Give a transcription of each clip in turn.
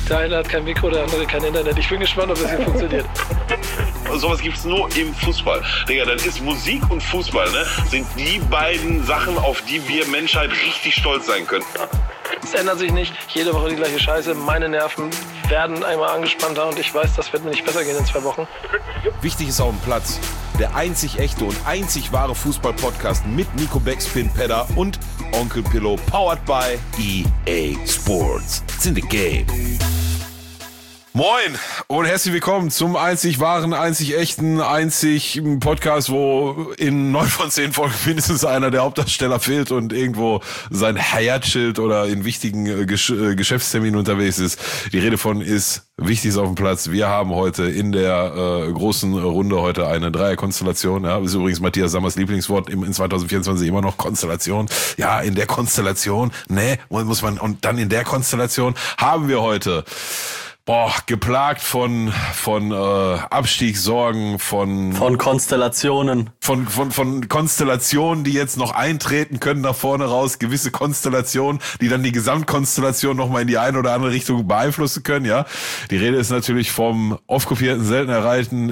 Der eine hat kein Mikro, der andere kein Internet. Ich bin gespannt, ob das hier funktioniert. Sowas gibt's nur im Fußball. Digga, dann ist Musik und Fußball, ne, sind die beiden Sachen, auf die wir Menschheit richtig stolz sein können. Es ändert sich nicht. Jede Woche die gleiche Scheiße. Meine Nerven werden einmal angespannter und ich weiß, das wird mir nicht besser gehen in 2 Wochen. Wichtig ist auf dem Platz. Der einzig echte und einzig wahre Fußball-Podcast mit Nico Backspin Pedder und Onkel Pillow, powered by EA Sports. It's in the game. Moin und herzlich willkommen zum einzig wahren, einzig echten, einzig Podcast, wo in 9 von 10 Folgen mindestens einer der Hauptdarsteller fehlt und irgendwo sein Hayat-Schild oder in wichtigen Geschäftsterminen unterwegs ist. Die Rede von ist Wichtiges auf dem Platz. Wir haben heute in der großen Runde heute eine Dreierkonstellation. Ja, ist übrigens Matthias Sammers Lieblingswort in 2024 immer noch Konstellation. Ja, in der Konstellation, muss man, und dann in der Konstellation haben wir heute geplagt von Abstiegssorgen, von Konstellationen. Von Konstellationen, die jetzt noch eintreten können nach vorne raus, gewisse Konstellationen, die dann die Gesamtkonstellation nochmal in die eine oder andere Richtung beeinflussen können, ja. Die Rede ist natürlich vom oft kopierten, selten erreichten,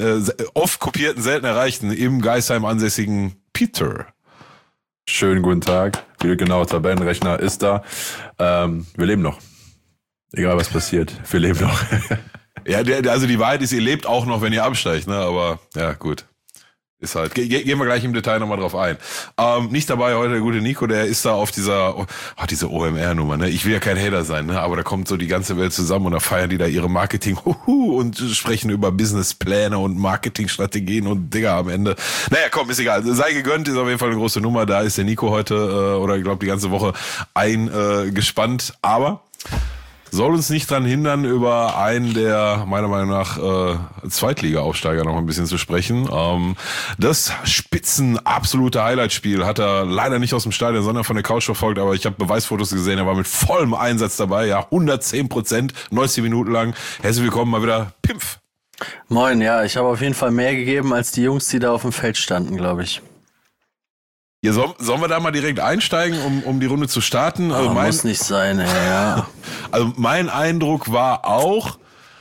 im Geisheim ansässigen Peter. Schönen guten Tag. Wieder genauer Tabellenrechner ist da. Wir leben noch. Egal was passiert, wir leben noch. Ja, also die Wahrheit ist, ihr lebt auch noch, wenn ihr absteigt, ne? Aber ja, gut. Ist halt. Gehen wir gleich im Detail nochmal drauf ein. Nicht dabei heute der gute Nico, der ist da auf diese OMR-Nummer, ne? Ich will ja kein Hater sein, ne? Aber da kommt so die ganze Welt zusammen und da feiern die da ihre Marketing und sprechen über Businesspläne und Marketingstrategien und Digga am Ende. Naja, komm, ist egal. Sei gegönnt, ist auf jeden Fall eine große Nummer. Da ist der Nico heute, oder ich glaube die ganze Woche gespannt. Aber soll uns nicht dran hindern, über einen der, meiner Meinung nach, Zweitliga-Aufsteiger noch ein bisschen zu sprechen. Das absolute Highlight-Spiel hat er leider nicht aus dem Stadion, sondern von der Couch verfolgt, aber ich habe Beweisfotos gesehen, er war mit vollem Einsatz dabei, ja, 110%, 90 Minuten lang. Herzlich willkommen mal wieder, Pimpf. Moin, ja, ich habe auf jeden Fall mehr gegeben als die Jungs, die da auf dem Feld standen, glaube ich. Ja, sollen wir da mal direkt einsteigen, um die Runde zu starten? Also muss nicht sein, ja. Also mein Eindruck war auch,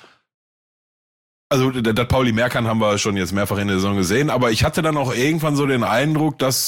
also das Pauli Merkan haben wir schon jetzt mehrfach in der Saison gesehen, aber ich hatte dann auch irgendwann so den Eindruck, dass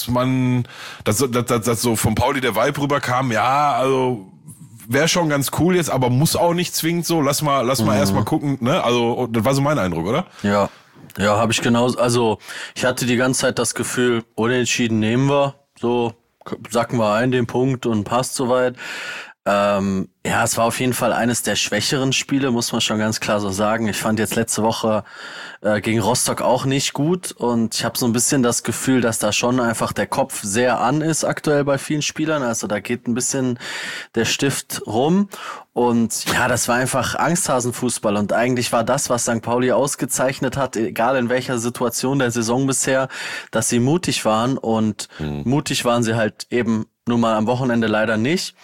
so vom Pauli der Vibe rüberkam, ja, also wäre schon ganz cool jetzt, aber muss auch nicht zwingend so, lass mal erstmal gucken, ne? Also das war so mein Eindruck, oder? Ja. Ja, habe ich genauso. Also ich hatte die ganze Zeit das Gefühl, unentschieden nehmen wir, so sacken wir ein den Punkt und passt soweit. Ja, es war auf jeden Fall eines der schwächeren Spiele, muss man schon ganz klar so sagen. Ich fand jetzt letzte Woche gegen Rostock auch nicht gut und ich habe so ein bisschen das Gefühl, dass da schon einfach der Kopf sehr an ist aktuell bei vielen Spielern. Also da geht ein bisschen der Stift rum und ja, das war einfach Angsthasenfußball und eigentlich war das, was St. Pauli ausgezeichnet hat, egal in welcher Situation der Saison bisher, dass sie mutig waren und mutig waren sie halt eben nur mal am Wochenende leider nicht.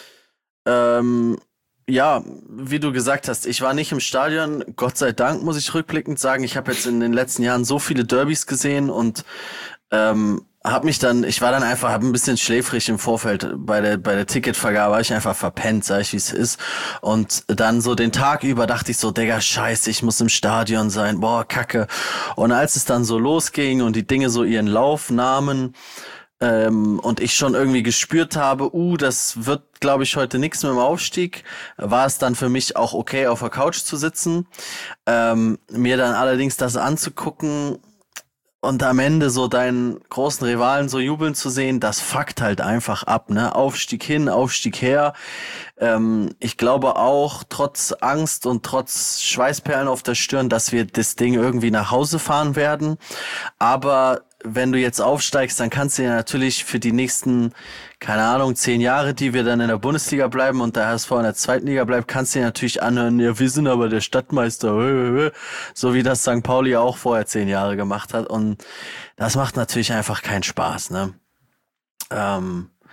Ja, wie du gesagt hast, ich war nicht im Stadion, Gott sei Dank muss ich rückblickend sagen, ich habe jetzt in den letzten Jahren so viele Derbys gesehen und ich war dann einfach ein bisschen schläfrig im Vorfeld bei der Ticketvergabe, habe ich einfach verpennt, sag ich wie es ist und dann so den Tag über dachte ich so, Digga, scheiße, ich muss im Stadion sein, boah, Kacke und als es dann so losging und die Dinge so ihren Lauf nahmen, und ich schon irgendwie gespürt habe, das wird, glaube ich, heute nichts mit dem Aufstieg, war es dann für mich auch okay, auf der Couch zu sitzen, mir dann allerdings das anzugucken und am Ende so deinen großen Rivalen so jubeln zu sehen, das fuckt halt einfach ab, ne? Aufstieg hin, Aufstieg her. Ich glaube auch, trotz Angst und trotz Schweißperlen auf der Stirn, dass wir das Ding irgendwie nach Hause fahren werden, aber wenn du jetzt aufsteigst, dann kannst du ja natürlich für die nächsten, keine Ahnung, 10 Jahre, die wir dann in der Bundesliga bleiben und der HSV in der zweiten Liga bleibt, kannst du dir natürlich anhören, ja, wir sind aber der Stadtmeister, so wie das St. Pauli auch vorher 10 Jahre gemacht hat und das macht natürlich einfach keinen Spaß, ne?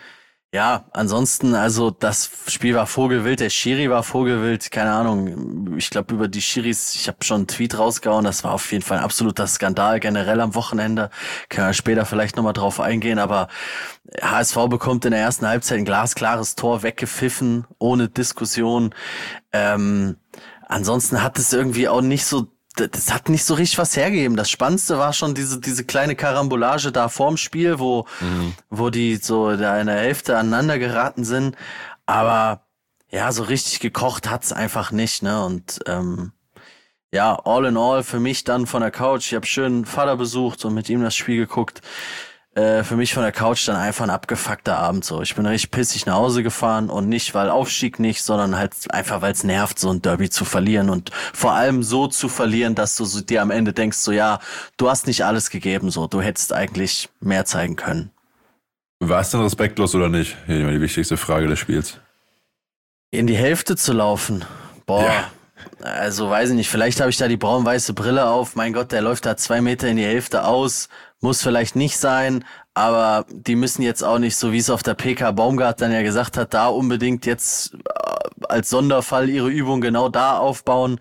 Ja, ansonsten, also das Spiel war vogelwild, der Schiri war vogelwild, keine Ahnung. Ich glaube über die Schiris, ich habe schon einen Tweet rausgehauen, das war auf jeden Fall ein absoluter Skandal generell am Wochenende. Können wir später vielleicht nochmal drauf eingehen, aber HSV bekommt in der ersten Halbzeit ein glasklares Tor weggepfiffen, ohne Diskussion. Ansonsten hat es irgendwie auch nicht so, das hat nicht so richtig was hergegeben. Das Spannendste war schon diese kleine Karambolage da vorm Spiel, wo die so da in der Hälfte aneinander geraten sind. Aber ja, so richtig gekocht hat's einfach nicht, ne? Und ja, all in all für mich dann von der Couch. Ich habe schön Vater besucht und mit ihm das Spiel geguckt. Für mich von der Couch dann einfach ein abgefuckter Abend so. Ich bin richtig pissig nach Hause gefahren und nicht, weil Aufstieg nicht, sondern halt einfach, weil es nervt, so ein Derby zu verlieren und vor allem so zu verlieren, dass du so dir am Ende denkst, so ja, du hast nicht alles gegeben, so, du hättest eigentlich mehr zeigen können. War es denn respektlos oder nicht? Hier immer die wichtigste Frage des Spiels. In die Hälfte zu laufen, boah. Ja. Also weiß ich nicht, vielleicht habe ich da die braun-weiße Brille auf, mein Gott, der läuft da 2 Meter in die Hälfte aus, muss vielleicht nicht sein, aber die müssen jetzt auch nicht, so wie es auf der PK Baumgart dann ja gesagt hat, da unbedingt jetzt als Sonderfall ihre Übung genau da aufbauen.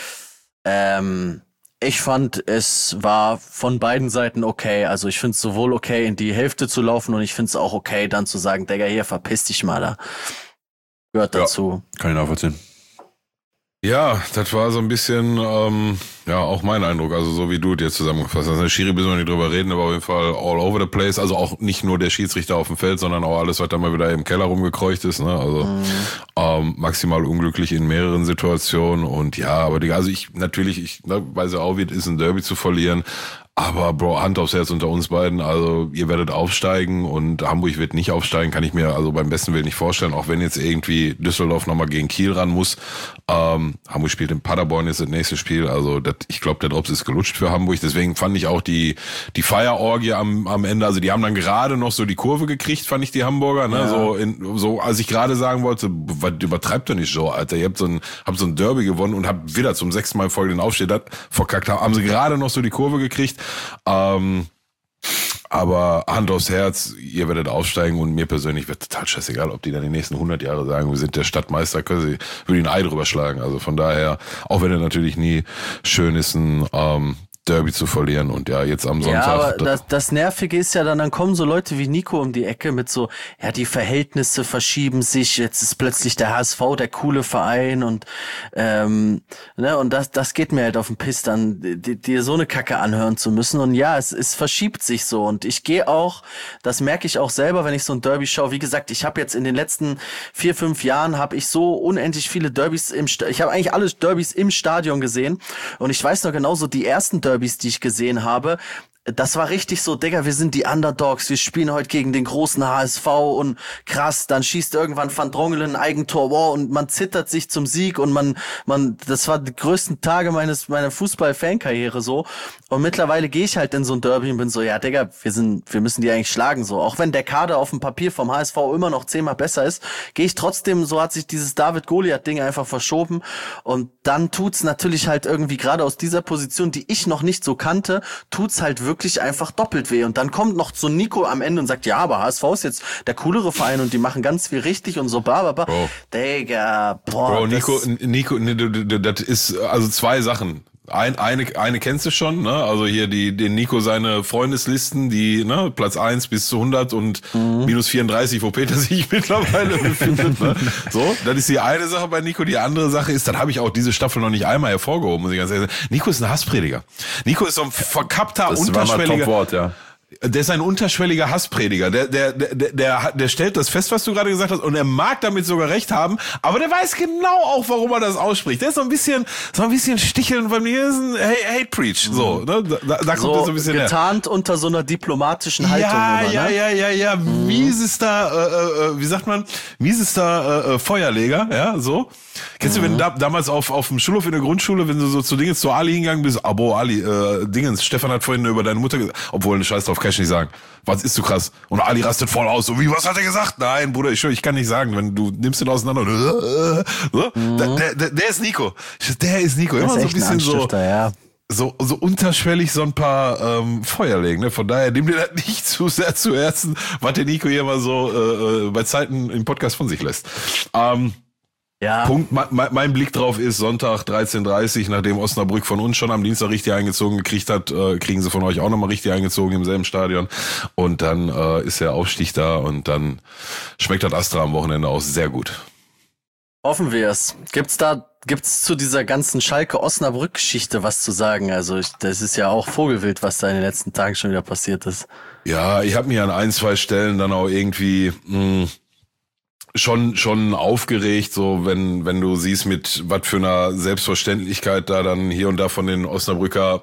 Ich fand, es war von beiden Seiten okay, also ich finde es sowohl okay, in die Hälfte zu laufen und ich finde es auch okay, dann zu sagen, Digga, hier, verpiss dich mal da. Gehört dazu. Ja, kann ich nachvollziehen. Ja, das war so ein bisschen, ja, auch mein Eindruck, also so wie du dir zusammengefasst hast. Der Schiri müssen wir nicht drüber reden, aber auf jeden Fall all over the place, also auch nicht nur der Schiedsrichter auf dem Feld, sondern auch alles, was da mal wieder im Keller rumgekreucht ist, ne, also maximal unglücklich in mehreren Situationen und ja, aber also ich weiß ja auch, wie es ist, ein Derby zu verlieren, aber Bro, Hand aufs Herz unter uns beiden, also ihr werdet aufsteigen und Hamburg wird nicht aufsteigen, kann ich mir also beim besten Willen nicht vorstellen, auch wenn jetzt irgendwie Düsseldorf nochmal gegen Kiel ran muss. Hamburg spielt in Paderborn jetzt das nächste Spiel, also ich glaube, der Drops ist gelutscht für Hamburg, deswegen fand ich auch die Feierorgie am Ende, also die haben dann gerade noch so die Kurve gekriegt, fand ich die Hamburger, ne, ja. so als ich gerade sagen wollte, was übertreibt ihr nicht so, Alter, ihr habt so ein Derby gewonnen und habt wieder zum 6. Mal folgenden Aufstieg verkackt, haben sie gerade noch so die Kurve gekriegt. Aber Hand aufs Herz, ihr werdet aufsteigen und mir persönlich wird total scheißegal, ob die dann die nächsten 100 Jahre sagen, wir sind der Stadtmeister, würde ich ein Ei drüber schlagen. Also von daher, auch wenn er natürlich nie schön ist, ein Derby zu verlieren und ja, jetzt am Sonntag. Ja, aber das Nervige ist ja dann kommen so Leute wie Nico um die Ecke mit so, ja, die Verhältnisse verschieben sich, jetzt ist plötzlich der HSV der coole Verein und ne, und das geht mir halt auf den Piss, dann dir so eine Kacke anhören zu müssen und ja, es verschiebt sich so und ich gehe auch, das merke ich auch selber, wenn ich so ein Derby schaue, wie gesagt, ich habe jetzt in den letzten 4-5 Jahren habe ich so unendlich viele Derbys ich habe eigentlich alle Derbys im Stadion gesehen und ich weiß noch genauso, die ersten Derbys, die ich gesehen habe, das war richtig so, Digga, wir sind die Underdogs, wir spielen heute gegen den großen HSV und krass, dann schießt irgendwann Van Drongelen ein Eigentor, wow, und man zittert sich zum Sieg und man, das war die größten Tage meiner Fußball-Fankarriere so und mittlerweile gehe ich halt in so ein Derby und bin so, ja, Digga, wir müssen die eigentlich schlagen so, auch wenn der Kader auf dem Papier vom HSV immer noch 10-mal besser ist, gehe ich trotzdem, so hat sich dieses David-Goliath-Ding einfach verschoben und dann tut's natürlich halt irgendwie gerade aus dieser Position, die ich noch nicht so kannte, tut's halt wirklich einfach doppelt weh. Und dann kommt noch so Nico am Ende und sagt, ja, aber HSV ist jetzt der coolere Verein und die machen ganz viel richtig und so, bla. Digga, boah. Bro, Nico, das ist also 2 Sachen. Eine kennst du schon, ne? Also hier den Nico seine Freundeslisten, die, ne, Platz 1 bis zu 100 und minus 34, wo Peter sich mittlerweile befindet, ne? So, das ist die eine Sache bei Nico. Die andere Sache ist, dann habe ich auch diese Staffel noch nicht einmal hervorgehoben, muss ich ganz ehrlich sagen. Nico ist ein Hassprediger. Nico ist so ein verkappter, das unterschwelliger. Das war mal Top-Wort, ja. Der ist ein unterschwelliger Hassprediger. Der stellt das fest, was du gerade gesagt hast, und er mag damit sogar recht haben, aber der weiß genau auch, warum er das ausspricht. Der ist so ein bisschen sticheln bei mir, ist ein Hate Preach. So, ne? Da kommt so er so ein bisschen getarnt unter so einer diplomatischen Haltung. Ja. Miesester Feuerleger, ja, so. Kennst du, wenn damals auf dem Schulhof in der Grundschule, wenn du so zu Dingens zu Ali hingegangen bist, Abo Ali, Stefan hat vorhin über deine Mutter gesagt, obwohl, eine Scheiß drauf, kann ich nicht sagen. Was ist so krass? Und Ali rastet voll aus, so wie, was hat er gesagt? Nein, Bruder, ich kann nicht sagen, wenn du nimmst den auseinander. So, der ist Nico. Der ist Nico. Immer so ein bisschen so. Ja. so unterschwellig so ein paar Feuer legen. Ne? Von daher nimm dir das nicht zu sehr zu Herzen, was der Nico hier mal so bei Zeiten im Podcast von sich lässt. Ja. Punkt, mein Blick drauf ist Sonntag 13:30, nachdem Osnabrück von uns schon am Dienstag richtig eingezogen gekriegt hat, kriegen sie von euch auch nochmal richtig eingezogen im selben Stadion. Und dann ist der Aufstieg da und dann schmeckt das Astra am Wochenende auch sehr gut. Hoffen wir es. Gibt's zu dieser ganzen Schalke-Osnabrück-Geschichte was zu sagen? Also das ist ja auch Vogelwild, was da in den letzten Tagen schon wieder passiert ist. Ja, ich habe mich an 1-2 Stellen dann auch irgendwie schon aufgeregt, so wenn du siehst, mit was für einer Selbstverständlichkeit da dann hier und da von den Osnabrücker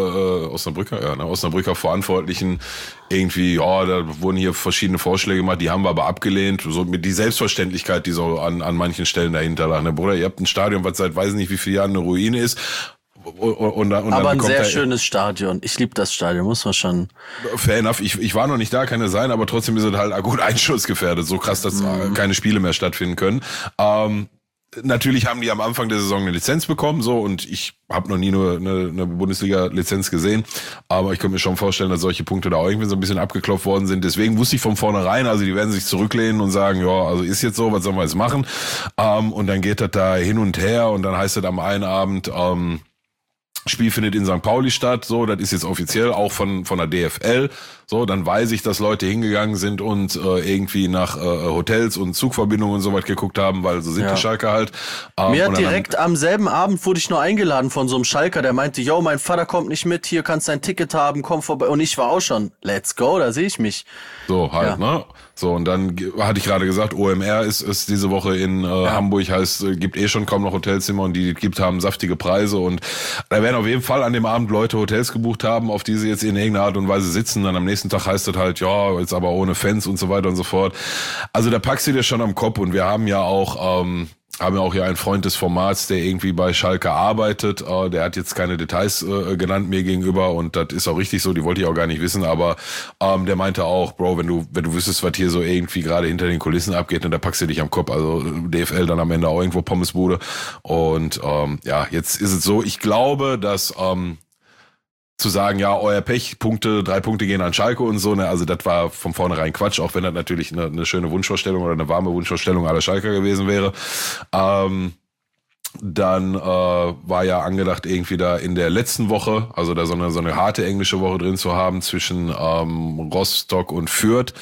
Verantwortlichen irgendwie, ja, da wurden hier verschiedene Vorschläge gemacht, die haben wir aber abgelehnt, so mit die Selbstverständlichkeit, die so an manchen Stellen dahinter lag. Ne, Bruder, ihr habt ein Stadion, was seit weiß nicht wie vielen Jahren eine Ruine ist. Und aber ein sehr schönes Stadion. Ich liebe das Stadion, muss man schon. Fair enough. Ich war noch nicht da, kann es sein, aber trotzdem ist es halt gut einschussgefährdet. So krass, dass keine Spiele mehr stattfinden können. Natürlich haben die am Anfang der Saison eine Lizenz bekommen, so, und ich habe noch nie nur eine Bundesliga-Lizenz gesehen, aber ich könnte mir schon vorstellen, dass solche Punkte da auch irgendwie so ein bisschen abgeklopft worden sind. Deswegen wusste ich von vornherein, also die werden sich zurücklehnen und sagen, ja, also ist jetzt so, was sollen wir jetzt machen? Und dann geht das da hin und her und dann heißt es am einen Abend, Spiel findet in St. Pauli statt, so, das ist jetzt offiziell auch von der DFL, so, dann weiß ich, dass Leute hingegangen sind und irgendwie nach Hotels und Zugverbindungen und so weit geguckt haben, weil so sind die Schalker halt. Mir hat direkt am selben Abend wurde ich nur eingeladen von so einem Schalker, der meinte, yo, mein Vater kommt nicht mit, hier kannst dein Ticket haben, komm vorbei. Und ich war auch schon, let's go, da sehe ich mich. So, halt, ne? So, und dann hatte ich gerade gesagt, OMR ist diese Woche in Hamburg, heißt, gibt schon kaum noch Hotelzimmer und die haben saftige Preise und da werden auf jeden Fall an dem Abend Leute Hotels gebucht haben, auf die sie jetzt in irgendeiner Art und Weise sitzen. Dann am nächsten Tag heißt es halt, ja, jetzt aber ohne Fans und so weiter und so fort. Also da packst du dir schon am Kopf und wir haben ja auch hier einen Freund des Formats, der irgendwie bei Schalke arbeitet. Der hat jetzt keine Details genannt mir gegenüber und das ist auch richtig so, die wollte ich auch gar nicht wissen, aber der meinte auch, Bro, wenn du wüsstest, was hier so irgendwie gerade hinter den Kulissen abgeht, dann da packst du dich am Kopf. Also DFL dann am Ende auch irgendwo Pommesbude. Und jetzt ist es so, ich glaube, dass zu sagen, ja, euer Pech, 3 Punkte gehen an Schalke und so, ne, also das war von vornherein Quatsch, auch wenn das natürlich eine schöne Wunschvorstellung oder eine warme Wunschvorstellung aller Schalker gewesen wäre. Dann war ja angedacht, irgendwie da in der letzten Woche, also da so eine harte englische Woche drin zu haben zwischen Rostock und Fürth.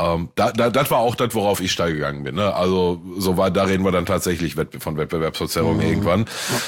Das war auch das, worauf ich steil gegangen bin. Ne? Also da reden wir dann tatsächlich von Wettbewerbsverzerrung irgendwann.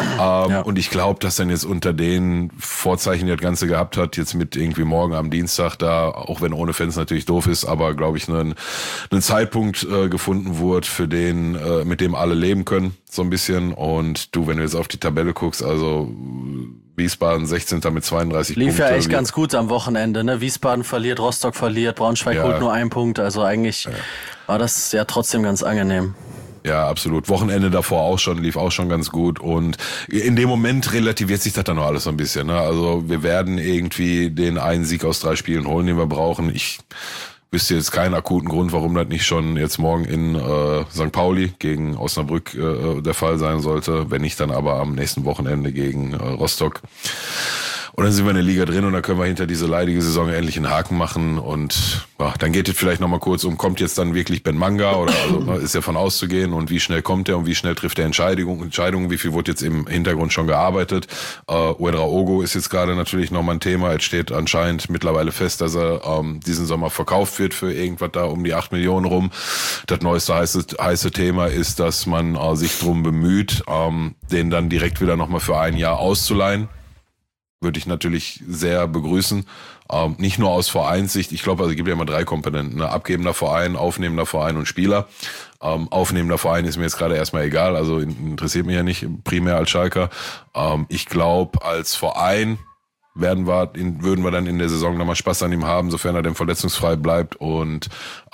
Und ich glaube, dass dann jetzt unter den Vorzeichen, die das Ganze gehabt hat, jetzt mit irgendwie morgen am Dienstag da, auch wenn ohne Fans natürlich doof ist, aber glaube ich einen Zeitpunkt gefunden wurde, für den mit dem alle leben können, so ein bisschen. Und du, wenn du jetzt auf die Tabelle guckst, also Wiesbaden 16. mit 32 Punkten. Lief ja echt ganz gut am Wochenende, ne? Wiesbaden verliert, Rostock verliert, Braunschweig holt nur 1 Punkt. Also eigentlich war das ja trotzdem ganz angenehm. Ja, absolut. Wochenende davor lief auch schon ganz gut und in dem Moment relativiert sich das dann noch alles so ein bisschen. Ne? Also wir werden irgendwie den einen Sieg aus 3 Spielen holen, den wir brauchen. Ich wüsste jetzt keinen akuten Grund, warum das nicht schon jetzt morgen in St. Pauli gegen Osnabrück der Fall sein sollte. Wenn nicht, dann aber am nächsten Wochenende gegen Rostock. Und dann sind wir in der Liga drin und dann können wir hinter diese leidige Saison endlich einen Haken machen und dann geht es vielleicht nochmal kurz kommt jetzt dann wirklich Ben Manga oder ist ja von auszugehen und wie schnell kommt er und wie schnell trifft er Entscheidungen, wie viel wurde jetzt im Hintergrund schon gearbeitet. Ouedraogo ist jetzt gerade natürlich nochmal ein Thema, es steht anscheinend mittlerweile fest, dass er diesen Sommer verkauft wird für irgendwas da um die 8 Millionen rum. Das neueste heiße Thema ist, dass man sich drum bemüht, den dann direkt wieder nochmal für 1 Jahr auszuleihen. Würde ich natürlich sehr begrüßen. Nicht nur aus Vereinssicht. Ich glaube, es gibt ja immer 3 Komponenten. Ne? Abgebender Verein, aufnehmender Verein und Spieler. Aufnehmender Verein ist mir jetzt gerade erstmal egal. Also interessiert mich ja nicht primär als Schalker. Ich glaube, als Verein würden wir dann in der Saison nochmal Spaß an ihm haben, sofern er denn verletzungsfrei bleibt. Und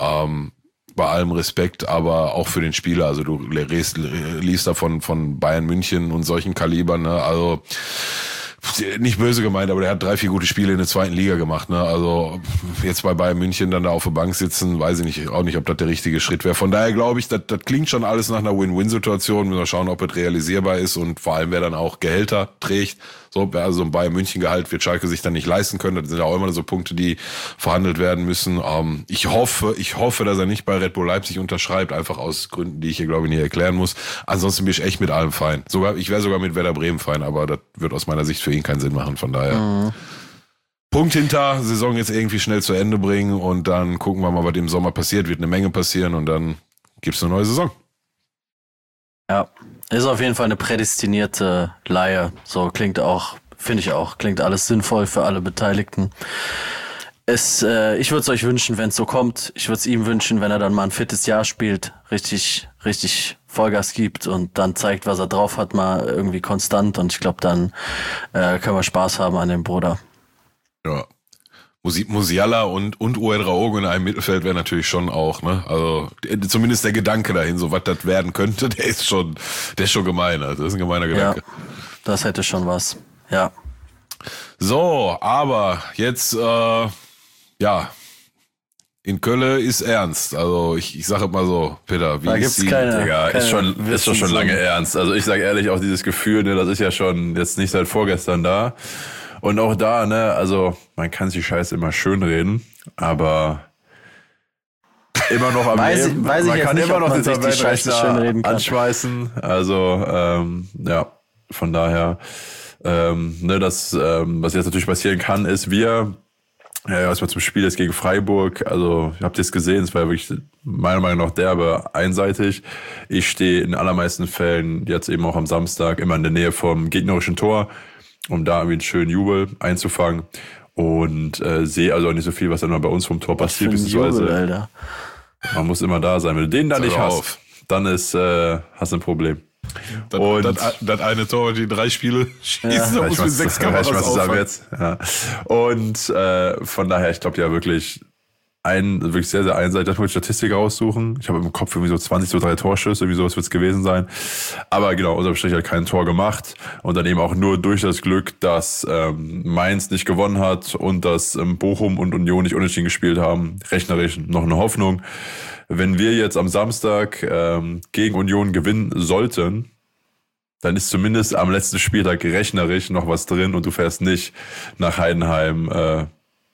bei allem Respekt, aber auch für den Spieler. Also du liest davon von Bayern München und solchen Kalibern. Ne? Also nicht böse gemeint, aber der hat 3-4 gute Spiele in der zweiten Liga gemacht, ne? Also jetzt bei Bayern München dann da auf der Bank sitzen, weiß ich nicht, auch nicht, ob das der richtige Schritt wäre. Von daher glaube ich, das klingt schon alles nach einer Win-Win-Situation. Müssen wir schauen, ob es realisierbar ist und vor allem, wer dann auch Gehälter trägt. So, also ein Bayern München Gehalt wird Schalke sich dann nicht leisten können. Das sind ja auch immer so Punkte, die verhandelt werden müssen. Ich hoffe, dass er nicht bei Red Bull Leipzig unterschreibt, einfach aus Gründen, die ich hier glaube ich nicht erklären muss. Ansonsten bin ich echt mit allem fein. Ich wäre sogar mit Werder Bremen fein, aber das wird aus meiner Sicht für ihn keinen Sinn machen. Von daher Punkt hinter, Saison jetzt irgendwie schnell zu Ende bringen und dann gucken wir mal, was im Sommer passiert. Wird eine Menge passieren und dann gibt's eine neue Saison. Ja, ist auf jeden Fall eine prädestinierte Leihe. So klingt auch, finde ich auch, klingt alles sinnvoll für alle Beteiligten. Ich würde es euch wünschen, wenn es so kommt. Ich würde es ihm wünschen, wenn er dann mal ein fittes Jahr spielt, richtig Vollgas gibt und dann zeigt, was er drauf hat, mal irgendwie konstant. Und ich glaube, dann können wir Spaß haben an dem Bruder. Ja. Musiala und Uedraogo in einem Mittelfeld wäre natürlich schon auch, ne? Also zumindest der Gedanke dahin, so was das werden könnte, der ist schon gemein. Also das ist ein gemeiner Gedanke. Ja, das hätte schon was. Ja. So, aber jetzt, in Köln ist ernst. Also ich sage mal so, Peter, wie da ist gibt's keine, Digga, ist schon lange ernst. Also ich sage ehrlich, auch dieses Gefühl, ne, das ist ja schon jetzt nicht seit vorgestern da. Und auch da, ne, also man kann sich Scheiße immer schön reden, aber immer noch am Leben. Man kann immer noch den Tabellenrechner anschmeißen. Also von daher, was jetzt natürlich passieren kann, ist erstmal zum Spiel jetzt gegen Freiburg. Also ihr habt jetzt gesehen, es war ja wirklich meiner Meinung nach derbe einseitig. Ich stehe in allermeisten Fällen jetzt eben auch am Samstag immer in der Nähe vom gegnerischen Tor, um da irgendwie einen schönen Jubel einzufangen und sehe also auch nicht so viel, was dann noch bei uns vom Tor passiert. Jubel, man muss immer da sein. Wenn du den da nicht hast, dann hast du ein Problem. Das eine Tor, die 3 Spiele schießen, da muss mit 6 Kameras auffangen. Jetzt. Ja. Und von daher, ich glaube ja wirklich wirklich sehr, sehr einseitig. Ich muss die Statistik raussuchen. Ich habe im Kopf irgendwie so 20, so 3 Torschüsse, irgendwie sowas wird es gewesen sein. Aber genau, unterm Strich hat kein Tor gemacht. Und dann eben auch nur durch das Glück, dass Mainz nicht gewonnen hat und dass Bochum und Union nicht unentschieden gespielt haben. Rechnerisch noch eine Hoffnung. Wenn wir jetzt am Samstag gegen Union gewinnen sollten, dann ist zumindest am letzten Spieltag rechnerisch noch was drin und du fährst nicht nach Heidenheim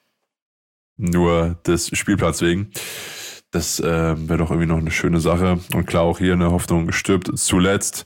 nur des Spielplans wegen. Das wäre doch irgendwie noch eine schöne Sache. Und klar, auch hier eine Hoffnung stirbt zuletzt.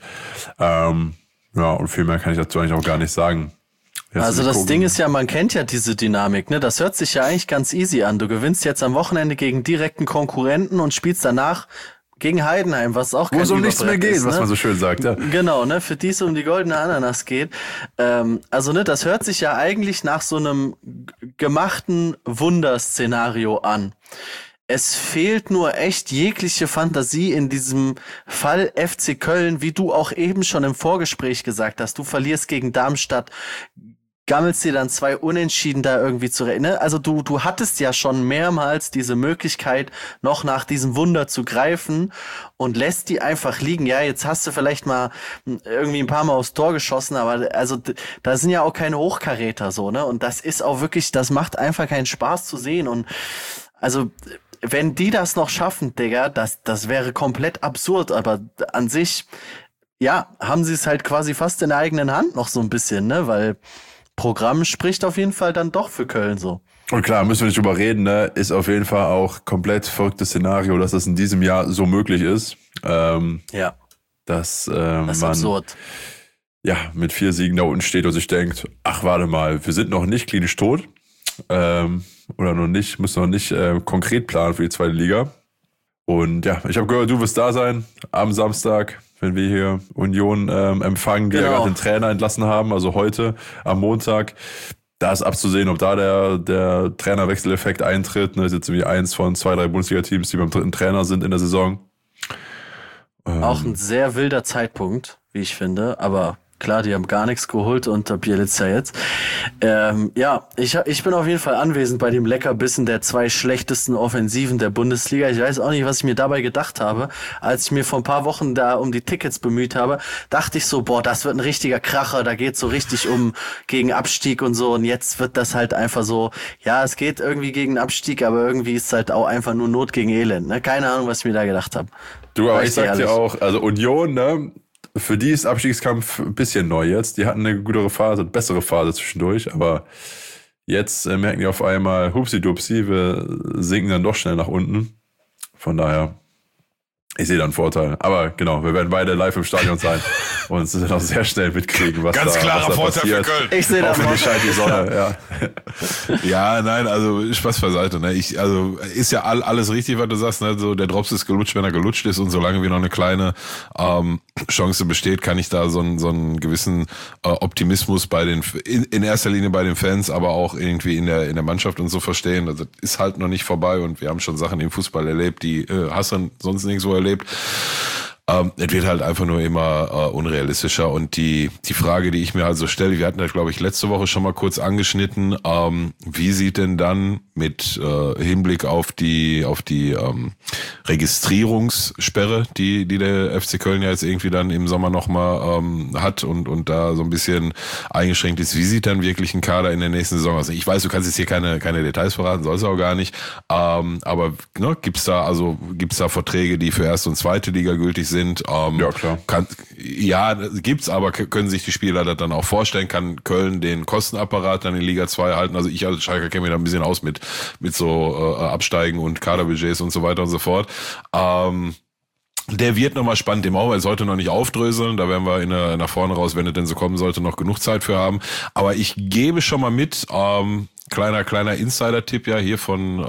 Und viel mehr kann ich dazu eigentlich auch gar nicht sagen. Also das Ding ist ja, man kennt ja diese Dynamik, ne? Das hört sich ja eigentlich ganz easy an. Du gewinnst jetzt am Wochenende gegen direkten Konkurrenten und spielst danach gegen Heidenheim, was auch kein Wo es um nichts mehr geht, ist, ne? Was man so schön sagt. Ja. Genau, ne? Für die es um die goldene Ananas geht. Also, ne, das hört sich ja eigentlich nach so einem gemachten Wunderszenario an. Es fehlt nur echt jegliche Fantasie in diesem Fall FC Köln, wie du auch eben schon im Vorgespräch gesagt hast. Du verlierst gegen Darmstadt, gammelst dir dann 2 Unentschieden da irgendwie zu rechnen. Also du hattest ja schon mehrmals diese Möglichkeit, noch nach diesem Wunder zu greifen und lässt die einfach liegen. Ja, jetzt hast du vielleicht mal irgendwie ein paar Mal aufs Tor geschossen, aber also da sind ja auch keine Hochkaräter so, ne? Und das ist auch wirklich, das macht einfach keinen Spaß zu sehen. Und also wenn die das noch schaffen, Digga, das wäre komplett absurd, aber an sich, ja, haben sie es halt quasi fast in der eigenen Hand noch so ein bisschen, ne? Weil Programm spricht auf jeden Fall dann doch für Köln so. Und klar, müssen wir nicht drüber reden, ne? Ist auf jeden Fall auch komplett verrücktes Szenario, dass das in diesem Jahr so möglich ist. Ja. Dass das ist man absurd. Ja, mit 4 Siegen da unten steht und sich denkt, ach, warte mal, wir sind noch nicht klinisch tot. Oder noch nicht, müssen noch nicht konkret planen für die 2. Liga. Und ja, ich habe gehört, du wirst da sein am Samstag, wenn wir hier Union empfangen, die ja gerade den Trainer entlassen haben, also heute am Montag. Da ist abzusehen, ob da der Trainerwechseleffekt eintritt. Das ist jetzt irgendwie 1 von 2, 3 Bundesliga-Teams, die beim 3. Trainer sind in der Saison. Auch ein sehr wilder Zeitpunkt, wie ich finde, aber Klar, die haben gar nichts geholt unter Bielitzer jetzt. Ich bin auf jeden Fall anwesend bei dem Leckerbissen der 2 schlechtesten Offensiven der Bundesliga. Ich weiß auch nicht, was ich mir dabei gedacht habe. Als ich mir vor ein paar Wochen da um die Tickets bemüht habe, dachte ich so, boah, das wird ein richtiger Kracher, da geht so richtig gegen Abstieg und so. Und jetzt wird das halt einfach so, ja, es geht irgendwie gegen Abstieg, aber irgendwie ist es halt auch einfach nur Not gegen Elend. Ne? Keine Ahnung, was ich mir da gedacht habe. Du, aber ich sag dir auch, also Union, ne? Für die ist Abstiegskampf ein bisschen neu jetzt. Die hatten eine bessere Phase zwischendurch, aber jetzt merken die auf einmal, hupsi-dupsi, wir sinken dann doch schnell nach unten. Von daher, ich sehe da einen Vorteil. Aber genau, wir werden beide live im Stadion sein und uns dann auch sehr schnell mitkriegen, was Ganz da klarer was da Vorteil passiert. für Köln. Ich sehe da Hoffentlich scheint die Sonne, ja. Ja, nein, also Spaß beiseite. Ne? Also ist ja alles richtig, was du sagst. Ne? So, der Drops ist gelutscht, wenn er gelutscht ist, und solange wie noch eine kleine Chance besteht, kann ich da so einen gewissen Optimismus bei in erster Linie bei den Fans, aber auch irgendwie in der Mannschaft und so verstehen. Also ist halt noch nicht vorbei, und wir haben schon Sachen im Fußball erlebt, die hast du sonst nirgendwo erlebt. Es wird halt einfach nur immer unrealistischer, und die Frage, die ich mir halt so stelle, wir hatten das, glaube ich, letzte Woche schon mal kurz angeschnitten, wie sieht denn dann mit Hinblick auf die Registrierungssperre, die der FC Köln ja jetzt irgendwie dann im Sommer nochmal hat und da so ein bisschen eingeschränkt ist, wie sieht dann wirklich ein Kader in der nächsten Saison aus? Ich weiß, du kannst jetzt hier keine Details verraten, sollst du auch gar nicht, aber ne, gibt's da Verträge, die für erste und zweite Liga gültig sind? Ja, klar. Gibt's, aber können sich die Spieler das dann auch vorstellen? Kann Köln den Kostenapparat dann in Liga 2 halten? Also ich als Schalker kenne mich da ein bisschen aus mit so Absteigen und Kaderbudgets und so weiter und so fort. Der wird nochmal spannend, dem auch, weil es heute noch nicht aufdröseln. Da werden wir nach vorne raus, wenn es denn so kommen sollte, noch genug Zeit für haben. Aber ich gebe schon mal mit, kleiner Insider-Tipp ja hier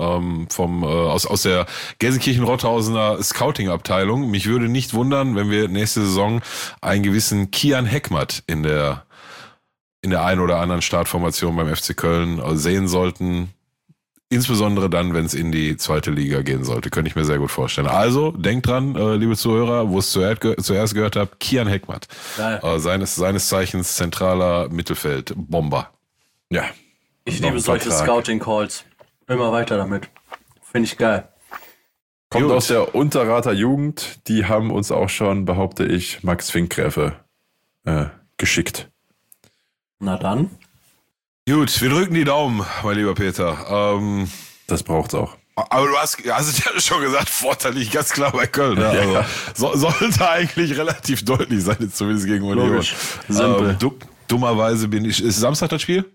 aus der Gelsenkirchen-Rotthausener Scouting-Abteilung. Mich würde nicht wundern, wenn wir nächste Saison einen gewissen Kian Heckmatt in der einen oder anderen Startformation beim FC Köln sehen sollten. Insbesondere dann, wenn es in die zweite Liga gehen sollte, könnte ich mir sehr gut vorstellen. Also, denkt dran, liebe Zuhörer, wo es zuerst gehört habt, Kian Heckmatt. Seines Zeichens zentraler Mittelfeld-Bomber. Ja. Ich liebe solche Scouting-Calls. Immer weiter damit. Finde ich geil. Kommt aus der Unterrater Jugend. Die haben uns auch schon, behaupte ich, Max Finkgräfe geschickt. Na dann. Gut, wir drücken die Daumen, mein lieber Peter. Das braucht's auch. Aber du hast es ja schon gesagt, Vorteil liegt ganz klar bei Köln. Ne? Ja. Also, sollte eigentlich relativ deutlich sein, zumindest gegen Union. Simpel. Dummerweise ist Samstag das Spiel?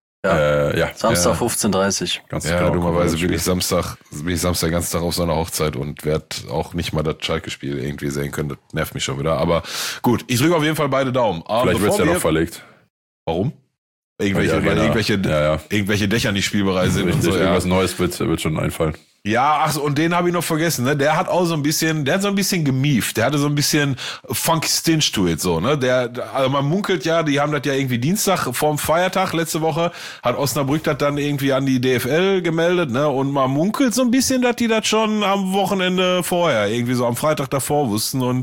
Ja. Samstag 15:30 Uhr. Ganz Ja, genau, dummerweise bin ich Samstag den ganzen Tag auf so einer Hochzeit und werde auch nicht mal das Schalke-Spiel irgendwie sehen können. Das nervt mich schon wieder. Aber gut, ich drücke auf jeden Fall beide Daumen. Vielleicht wird's ja noch verlegt. Warum? Irgendwelche Dächer nicht spielbereit sind. Richtig, und so. Irgendwas Neues wird schon einfallen. Ja, und den habe ich noch vergessen, ne? Der hat so ein bisschen gemieft. Der hatte so ein bisschen Funky Stinch to it, so, ne? Also man munkelt ja, die haben das ja irgendwie Dienstag vorm Feiertag letzte Woche, hat Osnabrück das dann irgendwie an die DFL gemeldet, ne? Und man munkelt so ein bisschen, dass die das schon am Wochenende vorher, irgendwie so am Freitag davor wussten, und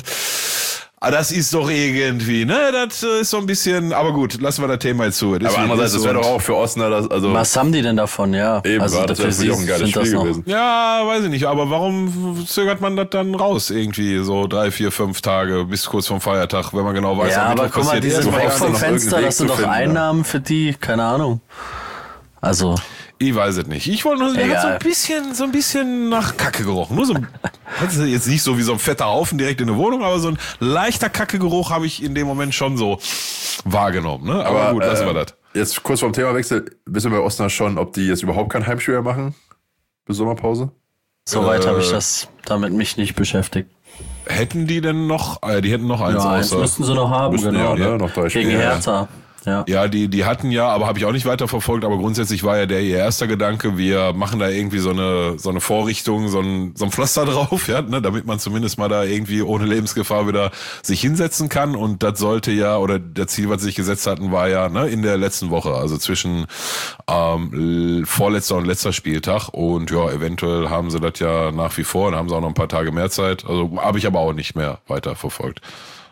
das ist doch irgendwie, ne, das ist so ein bisschen, aber gut, lassen wir das Thema jetzt zu. Aber andererseits, das wäre doch auch für Osnabrück, also. Was haben die denn davon, ja? Eben, also das wäre natürlich auch ein geiles Spiel gewesen. Ja, weiß ich nicht, aber warum zögert man das dann raus irgendwie so 3, 4, 5 Tage bis kurz vom Feiertag, wenn man genau weiß, ja, aber guck mal, die sind weg vom Fenster, das sind doch Einnahmen für die, keine Ahnung. Also. Ich weiß es nicht. Ich wollte nur, der hat so ein bisschen nach Kacke gerochen. Nur so, jetzt nicht so wie so ein fetter Haufen direkt in der Wohnung, aber so ein leichter Kackegeruch habe ich in dem Moment schon so wahrgenommen. Ne? Aber gut, lassen wir das. Jetzt kurz vom Themawechsel, wissen wir bei Osnabrück schon, ob die jetzt überhaupt kein Heimspiel mehr machen? Bis Sommerpause? Soweit habe ich damit mich nicht beschäftigt. Hätten die denn noch, die hätten noch eins eins müssten sie noch haben, genau. Ja, ne? Noch 3 Spiele. Gegen Hertha. Ja, die hatten ja, aber habe ich auch nicht weiter verfolgt, aber grundsätzlich war ja ihr erster Gedanke, wir machen da irgendwie so eine Vorrichtung, so ein Pflaster drauf, ja, ne, damit man zumindest mal da irgendwie ohne Lebensgefahr wieder sich hinsetzen kann, und das sollte ja, oder der Ziel, was sie sich gesetzt hatten, war ja, ne, in der letzten Woche, also zwischen vorletzter und letzter Spieltag, und ja, eventuell haben sie das ja nach wie vor, dann haben sie auch noch ein paar Tage mehr Zeit, also habe ich aber auch nicht mehr weiter verfolgt.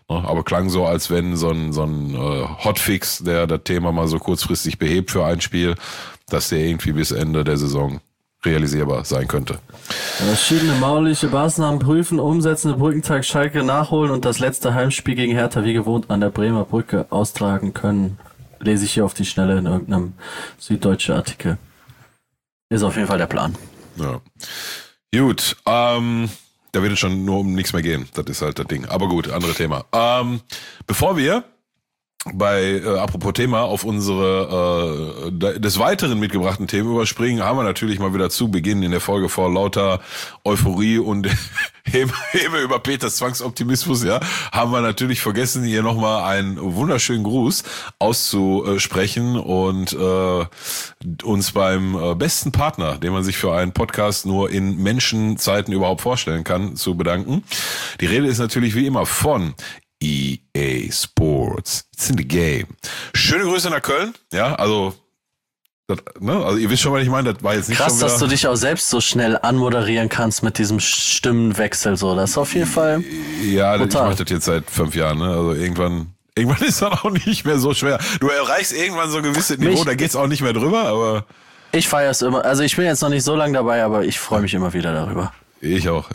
Aber klang so, als wenn so ein Hotfix, der das Thema mal so kurzfristig behebt für ein Spiel, dass der irgendwie bis Ende der Saison realisierbar sein könnte. Verschiedene bauliche Maßnahmen prüfen, umsetzen, Brückentag Schalke nachholen und das letzte Heimspiel gegen Hertha wie gewohnt an der Bremer Brücke austragen können. Lese ich hier auf die Schnelle in irgendeinem süddeutschen Artikel. Ist auf jeden Fall der Plan. Ja. Gut, da wird es schon nur um nichts mehr gehen. Das ist halt das Ding. Aber gut, andere Thema. Bevor wir apropos Thema, auf unsere des Weiteren mitgebrachten Themen überspringen, haben wir natürlich mal wieder zu Beginn in der Folge vor lauter Euphorie und Hebe über Peters Zwangsoptimismus, ja, haben wir natürlich vergessen, hier nochmal einen wunderschönen Gruß auszusprechen und uns beim besten Partner, den man sich für einen Podcast nur in Menschenzeiten überhaupt vorstellen kann, zu bedanken. Die Rede ist natürlich wie immer von EA Sports. It's in the game. Schöne Grüße nach Köln. Ja, also ihr wisst schon, was ich meine. Das war jetzt nicht krass, schon wieder, dass du dich auch selbst so schnell anmoderieren kannst mit diesem Stimmenwechsel. So, das ist auf jeden Fall. Ja, brutal. Ich mache das jetzt seit 5 Jahren. Ne? Also irgendwann ist das auch nicht mehr so schwer. Du erreichst irgendwann so ein gewisses Niveau, da geht's auch nicht mehr drüber. Aber ich feiere es immer. Also ich bin jetzt noch nicht so lange dabei, aber ich freue mich immer wieder darüber. Ich auch.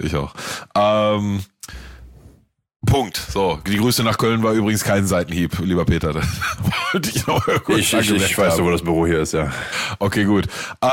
Punkt. So, die Grüße nach Köln war übrigens kein Seitenhieb, lieber Peter. Das wollte ich noch kurz Ich weiß doch, wo das Büro hier ist, ja. Okay, gut.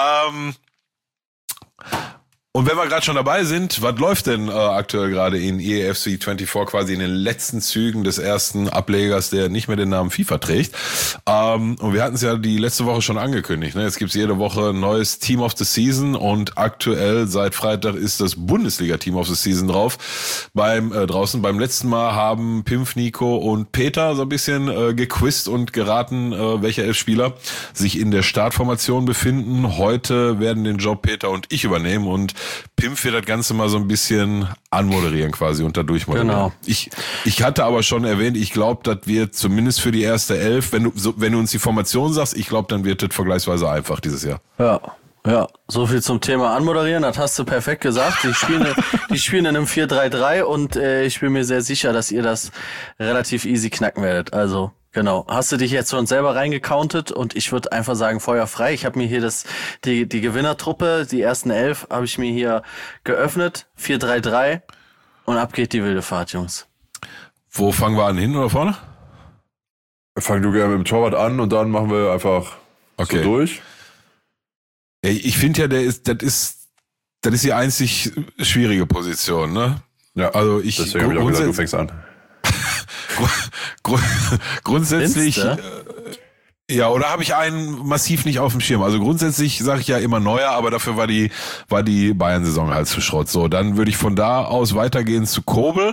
Und wenn wir gerade schon dabei sind, was läuft denn aktuell gerade in EAFC 24 quasi in den letzten Zügen des ersten Ablegers, der nicht mehr den Namen FIFA trägt? Und wir hatten es ja die letzte Woche schon angekündigt. Ne? Jetzt gibt's jede Woche ein neues Team of the Season und aktuell seit Freitag ist das Bundesliga-Team of the Season drauf. Draußen beim letzten Mal haben Pimf, Nico und Peter so ein bisschen gequizt und geraten, welche 11 Spieler sich in der Startformation befinden. Heute werden den Job Peter und ich übernehmen und Pimp wird das Ganze mal so ein bisschen anmoderieren quasi und dadurch moderieren. Genau. Ich hatte aber schon erwähnt, ich glaube, das wird zumindest für die erste 11, wenn du uns die Formation sagst, ich glaube, dann wird das vergleichsweise einfach dieses Jahr. Ja, so viel zum Thema anmoderieren, das hast du perfekt gesagt. Die spielen in einem 4-3-3 und ich bin mir sehr sicher, dass ihr das relativ easy knacken werdet. Also genau. Hast du dich jetzt schon selber reingecountet und ich würde einfach sagen, Feuer frei. Ich habe mir hier die Gewinnertruppe, die ersten 11, habe ich mir hier geöffnet. 4-3-3 und ab geht die wilde Fahrt, Jungs. Wo fangen wir an, hinten oder vorne? Fang du gerne mit dem Torwart an und dann machen wir einfach so durch. Ich finde ja, das ist die einzig schwierige Position, ne? Ja, also deswegen habe ich auch gesagt, du fängst an. Grundsätzlich, ja, oder habe ich einen massiv nicht auf dem Schirm? Also grundsätzlich sage ich ja immer Neuer, aber dafür war die Bayern-Saison halt zu Schrott. So, dann würde ich von da aus weitergehen zu Kobel.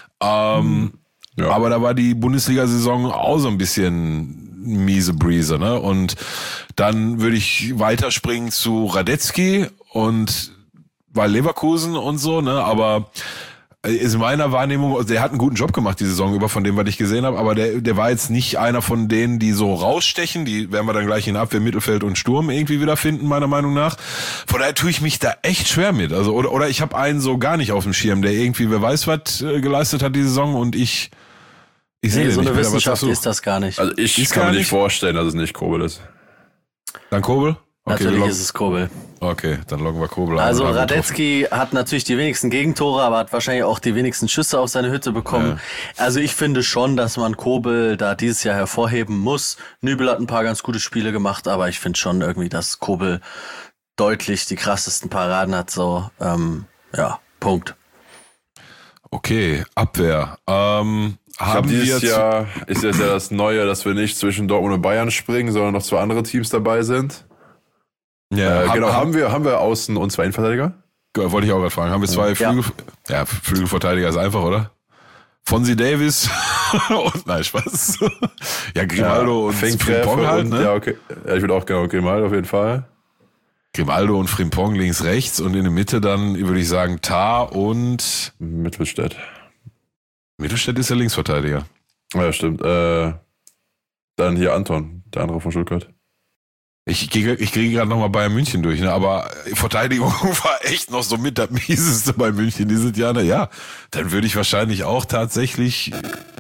Aber da war die Bundesliga-Saison auch so ein bisschen miese Breeze, ne? Und dann würde ich weiterspringen zu Radetzky und bei Leverkusen und so, ne? Aber ist in meiner Wahrnehmung, der hat einen guten Job gemacht die Saison über, von dem, was ich gesehen habe, aber der war jetzt nicht einer von denen, die so rausstechen, die werden wir dann gleich in Abwehr, Mittelfeld und Sturm irgendwie wiederfinden, meiner Meinung nach. Von daher tue ich mich da echt schwer mit. Also oder ich habe einen so gar nicht auf dem Schirm, der irgendwie, wer weiß was, geleistet hat die Saison und ich sehe so nicht. eine Wissenschaft ist das gar nicht. Also ich kann mir nicht vorstellen, dass es nicht Kobel ist. Dann Kobel? Okay, natürlich ist es Kobel. Okay, dann loggen wir Kobel an. Also Radetzky hat natürlich die wenigsten Gegentore, aber hat wahrscheinlich auch die wenigsten Schüsse auf seine Hütte bekommen. Ja. Also ich finde schon, dass man Kobel da dieses Jahr hervorheben muss. Nübel hat ein paar ganz gute Spiele gemacht, aber ich finde schon irgendwie, dass Kobel deutlich die krassesten Paraden hat. So, Punkt. Okay, Abwehr. Dieses Jahr ist jetzt ja das Neue, dass wir nicht zwischen Dortmund und Bayern springen, sondern noch 2 andere Teams dabei sind. Ja, haben wir Außen- und 2 Innenverteidiger? Wollte ich auch gerade fragen. Haben wir 2 Flügel? Ja, Flügelverteidiger ist einfach, oder? Fonzie Davis und nein, Spaß. Ja, Grimaldo und Frimpong halt, ne? Ja, okay. Ja, ich würde auch Grimaldo auf jeden Fall. Grimaldo und Frimpong links, rechts und in der Mitte dann, würde ich sagen, Tah und Mittelstädt. Mittelstädt ist ja Linksverteidiger. Ja, stimmt. Dann hier Anton, der andere von Stuttgart. Ich kriege gerade nochmal Bayern München durch, ne? Aber Verteidigung war echt noch so mit das Mieseste bei München dieses Jahr. Ne? Ja, dann würde ich wahrscheinlich auch tatsächlich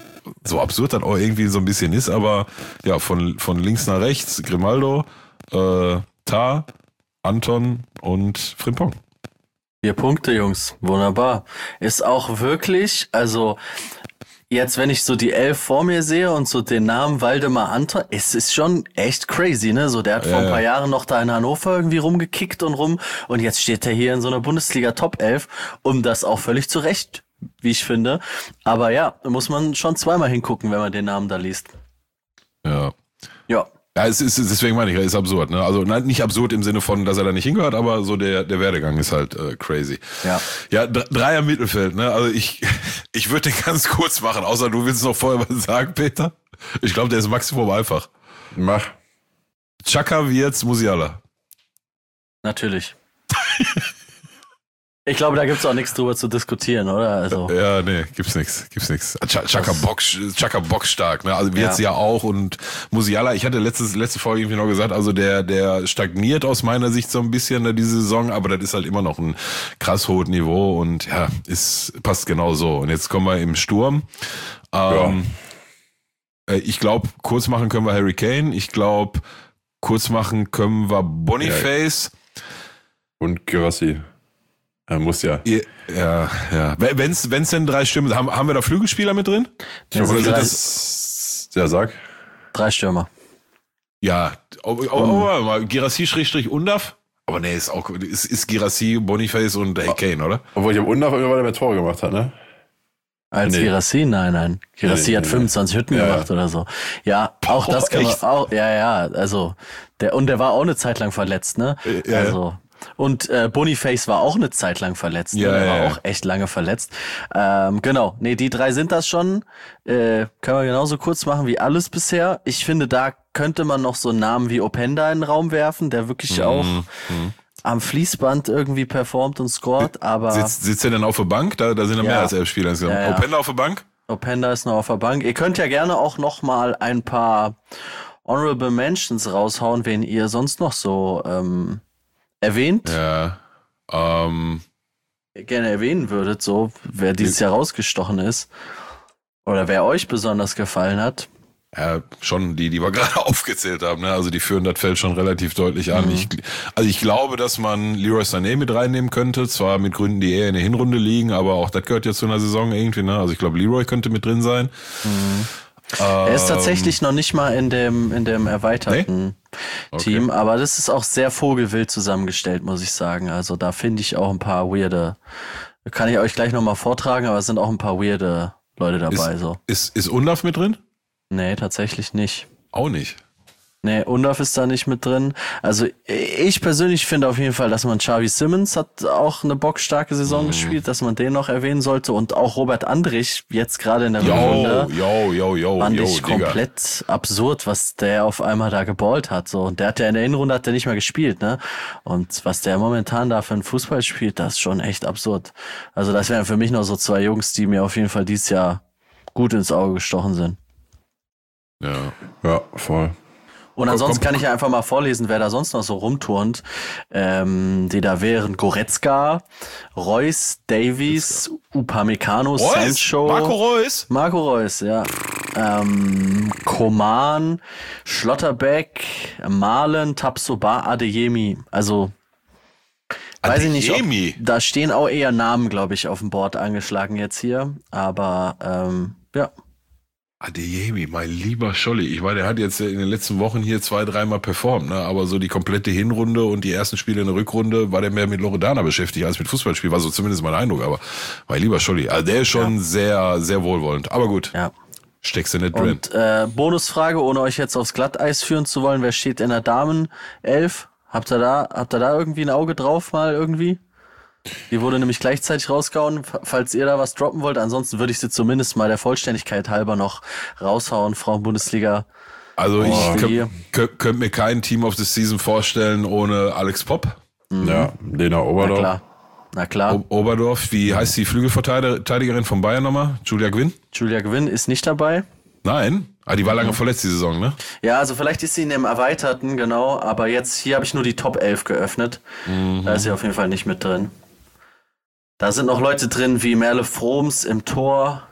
So absurd das auch irgendwie so ein bisschen ist, aber ja, von links nach rechts, Grimaldo, Tah, Anton und Frimpong. 4 Punkte, Jungs. Wunderbar. Ist auch wirklich, also jetzt, wenn ich so die 11 vor mir sehe und so den Namen Waldemar Anton, es ist schon echt crazy, ne? So, der hat vor ein paar Jahren noch da in Hannover irgendwie rumgekickt und jetzt steht er hier in so einer Bundesliga Top 11, das auch völlig zu Recht, wie ich finde. Aber ja, da muss man schon zweimal hingucken, wenn man den Namen da liest. Ja. Ja. Ja, deswegen meine ich, er ist absurd, ne? Also nicht absurd im Sinne von, dass er da nicht hingehört, aber so der Werdegang ist halt crazy. Ja. Ja, Dreier Mittelfeld, ne? Also ich würde den ganz kurz machen, außer du willst noch vorher was sagen, Peter. Ich glaube, der ist Maximum einfach. Mach. Xhaka, Wirtz, Musiala. Natürlich. Ich glaube, da gibt's auch nichts drüber zu diskutieren, oder? Also. Ja, nee, gibt's nix. Xhaka bockstark, ne? Also Wirtz ja auch und Musiala, ich hatte letzte Folge irgendwie noch gesagt, also der stagniert aus meiner Sicht so ein bisschen diese Saison, aber das ist halt immer noch ein krass hohes Niveau und ja, passt genau so. Und jetzt kommen wir im Sturm. Ich glaube, kurz machen können wir Harry Kane. Ich glaube, kurz machen können wir Boniface. Und Guirassy. Muss ja. Ja. Wenn's denn 3 Stürmer, haben wir da Flügelspieler mit drin? Ja, sag. 3 Stürmer. Ja, Guirassy-Undav? Aber nee, ist Guirassy, Boniface und Kane, oder? Obwohl ich am Undav immer, weil er mehr Tore gemacht hat, ne? Als Guirassy? Nein. Guirassy hat 25 Hütten gemacht oder so. Ja, auch das kann man auch, also, der war auch eine Zeit lang verletzt, ne? Also. Und Boniface war auch eine Zeit lang verletzt. Der war auch echt lange verletzt. Genau. Nee, die 3 sind das schon. Können wir genauso kurz machen wie alles bisher. Ich finde, da könnte man noch so einen Namen wie Openda in den Raum werfen, der wirklich auch am Fließband irgendwie performt und scoret. Aber sitzt er denn auf der Bank? Da sind ja mehr als 11 Spieler. Openda auf der Bank? Openda ist noch auf der Bank. Ihr könnt ja gerne auch noch mal ein paar Honorable Mentions raushauen, wen ihr sonst noch so erwähnt. Ja. Gerne erwähnen würdet, so, wer dieses Jahr rausgestochen ist. Oder wer euch besonders gefallen hat. Ja, schon die wir gerade aufgezählt haben, ne? Also die führen das Feld schon relativ deutlich an. Ich glaube, dass man Leroy Sané mit reinnehmen könnte, zwar mit Gründen, die eher in der Hinrunde liegen, aber auch das gehört ja zu einer Saison irgendwie, ne? Also ich glaube, Leroy könnte mit drin sein. Er ist tatsächlich noch nicht mal in dem erweiterten Team, aber das ist auch sehr vogelwild zusammengestellt, muss ich sagen. Also da finde ich auch ein paar weirde, kann ich euch gleich nochmal vortragen, aber es sind auch ein paar weirde Leute dabei. Ist Undav mit drin? Nee, tatsächlich nicht. Auch nicht. Nee, Undav ist da nicht mit drin. Also ich persönlich finde auf jeden Fall, dass man Xavi Simons hat auch eine bockstarke Saison gespielt, dass man den noch erwähnen sollte und auch Robert Andrich jetzt gerade in der Rückrunde fand ich komplett absurd, was der auf einmal da geballt hat. So, und der hat ja in der Hinrunde nicht mehr gespielt, ne? Und was der momentan da für einen Fußball spielt, das ist schon echt absurd. Also das wären für mich noch so 2 Jungs, die mir auf jeden Fall dieses Jahr gut ins Auge gestochen sind. Ja, voll. Und ansonsten kann ich ja einfach mal vorlesen, wer da sonst noch so rumturnt. Die da wären Goretzka, Reus, Davies, Upamecano, Sancho. Marco Reus, ja. Coman, Schlotterbeck, Malen, Tapsoba, Adeyemi. Also, weiß ich nicht, da stehen auch eher Namen, glaube ich, auf dem Board angeschlagen jetzt hier. Aber, ja. Adeyemi, mein lieber Scholli. Ich meine, der hat jetzt in den letzten Wochen hier 2-3 Mal performt, ne? Aber so die komplette Hinrunde und die ersten Spiele in der Rückrunde war der mehr mit Loredana beschäftigt als mit Fußballspiel. War so zumindest mein Eindruck. Aber mein lieber Scholli, also der ist schon sehr, sehr wohlwollend. Aber gut, steckst du nicht drin. Und Bonusfrage, ohne euch jetzt aufs Glatteis führen zu wollen, wer steht in der Damen-11? Habt ihr da irgendwie ein Auge drauf mal irgendwie? Die wurde nämlich gleichzeitig rausgehauen, falls ihr da was droppen wollt. Ansonsten würde ich sie zumindest mal der Vollständigkeit halber noch raushauen, Frauen-Bundesliga. Also ich könnte mir kein Team of the Season vorstellen ohne Alex Popp. Ja, Lena Oberdorf. Na klar. Oberdorf, wie heißt die Flügelverteidigerin von Bayern nochmal? Julia Gwynn? Julia Gwynn ist nicht dabei. Nein? Die war lange verletzt die Saison, ne? Ja, also vielleicht ist sie in dem Erweiterten, genau. Aber jetzt, hier habe ich nur die Top 11 geöffnet. Da ist sie auf jeden Fall nicht mit drin. Da sind noch Leute drin wie Merle Froms im Tor,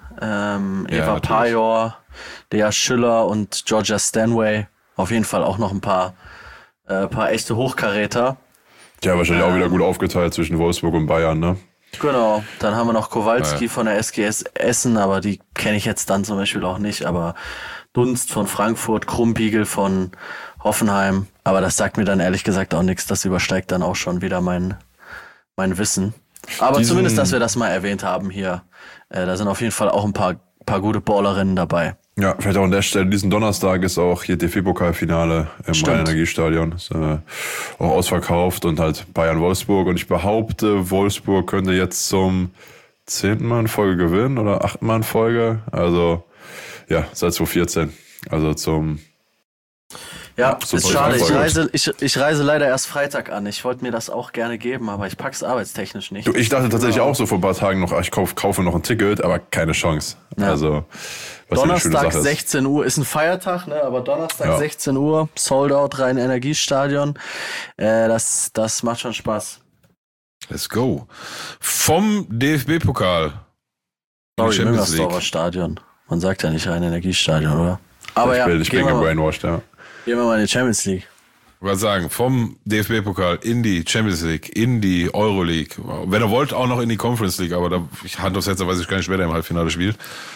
Eva natürlich. Pajor, Lea Schüller und Georgia Stanway. Auf jeden Fall auch noch ein paar echte Hochkaräter. Ja, wahrscheinlich auch wieder gut aufgeteilt zwischen Wolfsburg und Bayern, ne? Genau, dann haben wir noch Kowalski von der SGS Essen, aber die kenne ich jetzt dann zum Beispiel auch nicht. Aber Dunst von Frankfurt, Krumbiegel von Hoffenheim. Aber das sagt mir dann ehrlich gesagt auch nichts. Das übersteigt dann auch schon wieder mein Wissen. Aber zumindest, dass wir das mal erwähnt haben hier. Da sind auf jeden Fall auch ein paar gute Ballerinnen dabei. Ja, vielleicht auch an der Stelle, diesen Donnerstag ist auch hier DFB-Pokalfinale im Rhein-Energiestadion. Ist auch ausverkauft und halt Bayern-Wolfsburg. Und ich behaupte, Wolfsburg könnte jetzt zum 10. Mal in Folge gewinnen oder 8. Mal in Folge. Also, ja, seit 2014. Also Ja, super, ist schade. super Ich reise leider erst Freitag an. Ich wollte mir das auch gerne geben, aber ich pack's arbeitstechnisch nicht. Du, ich dachte tatsächlich auch so vor ein paar Tagen noch, ich kaufe noch ein Ticket, aber keine Chance. Ja. Also, was eine schöne Donnerstag Sache ist. 16 Uhr ist ein Feiertag, ne? Aber Donnerstag Ja. 16 Uhr, Sold Out, Rhein-Energiestadion. Das macht schon Spaß. Let's go. Vom DFB-Pokal. Sorry, Champions Müngersdorfer League. Stadion. Man sagt ja nicht Rhein-Energiestadion, oder? Aber Ich bin gehen wir mal gebrainwashed, ja. in die Champions League. Ich würde sagen, vom DFB-Pokal in die Champions League, in die Euroleague. Wenn ihr wollt, auch noch in die Conference League, aber da, Hand aufs Herz, da weiß ich gar nicht, wer da im Halbfinale spielt.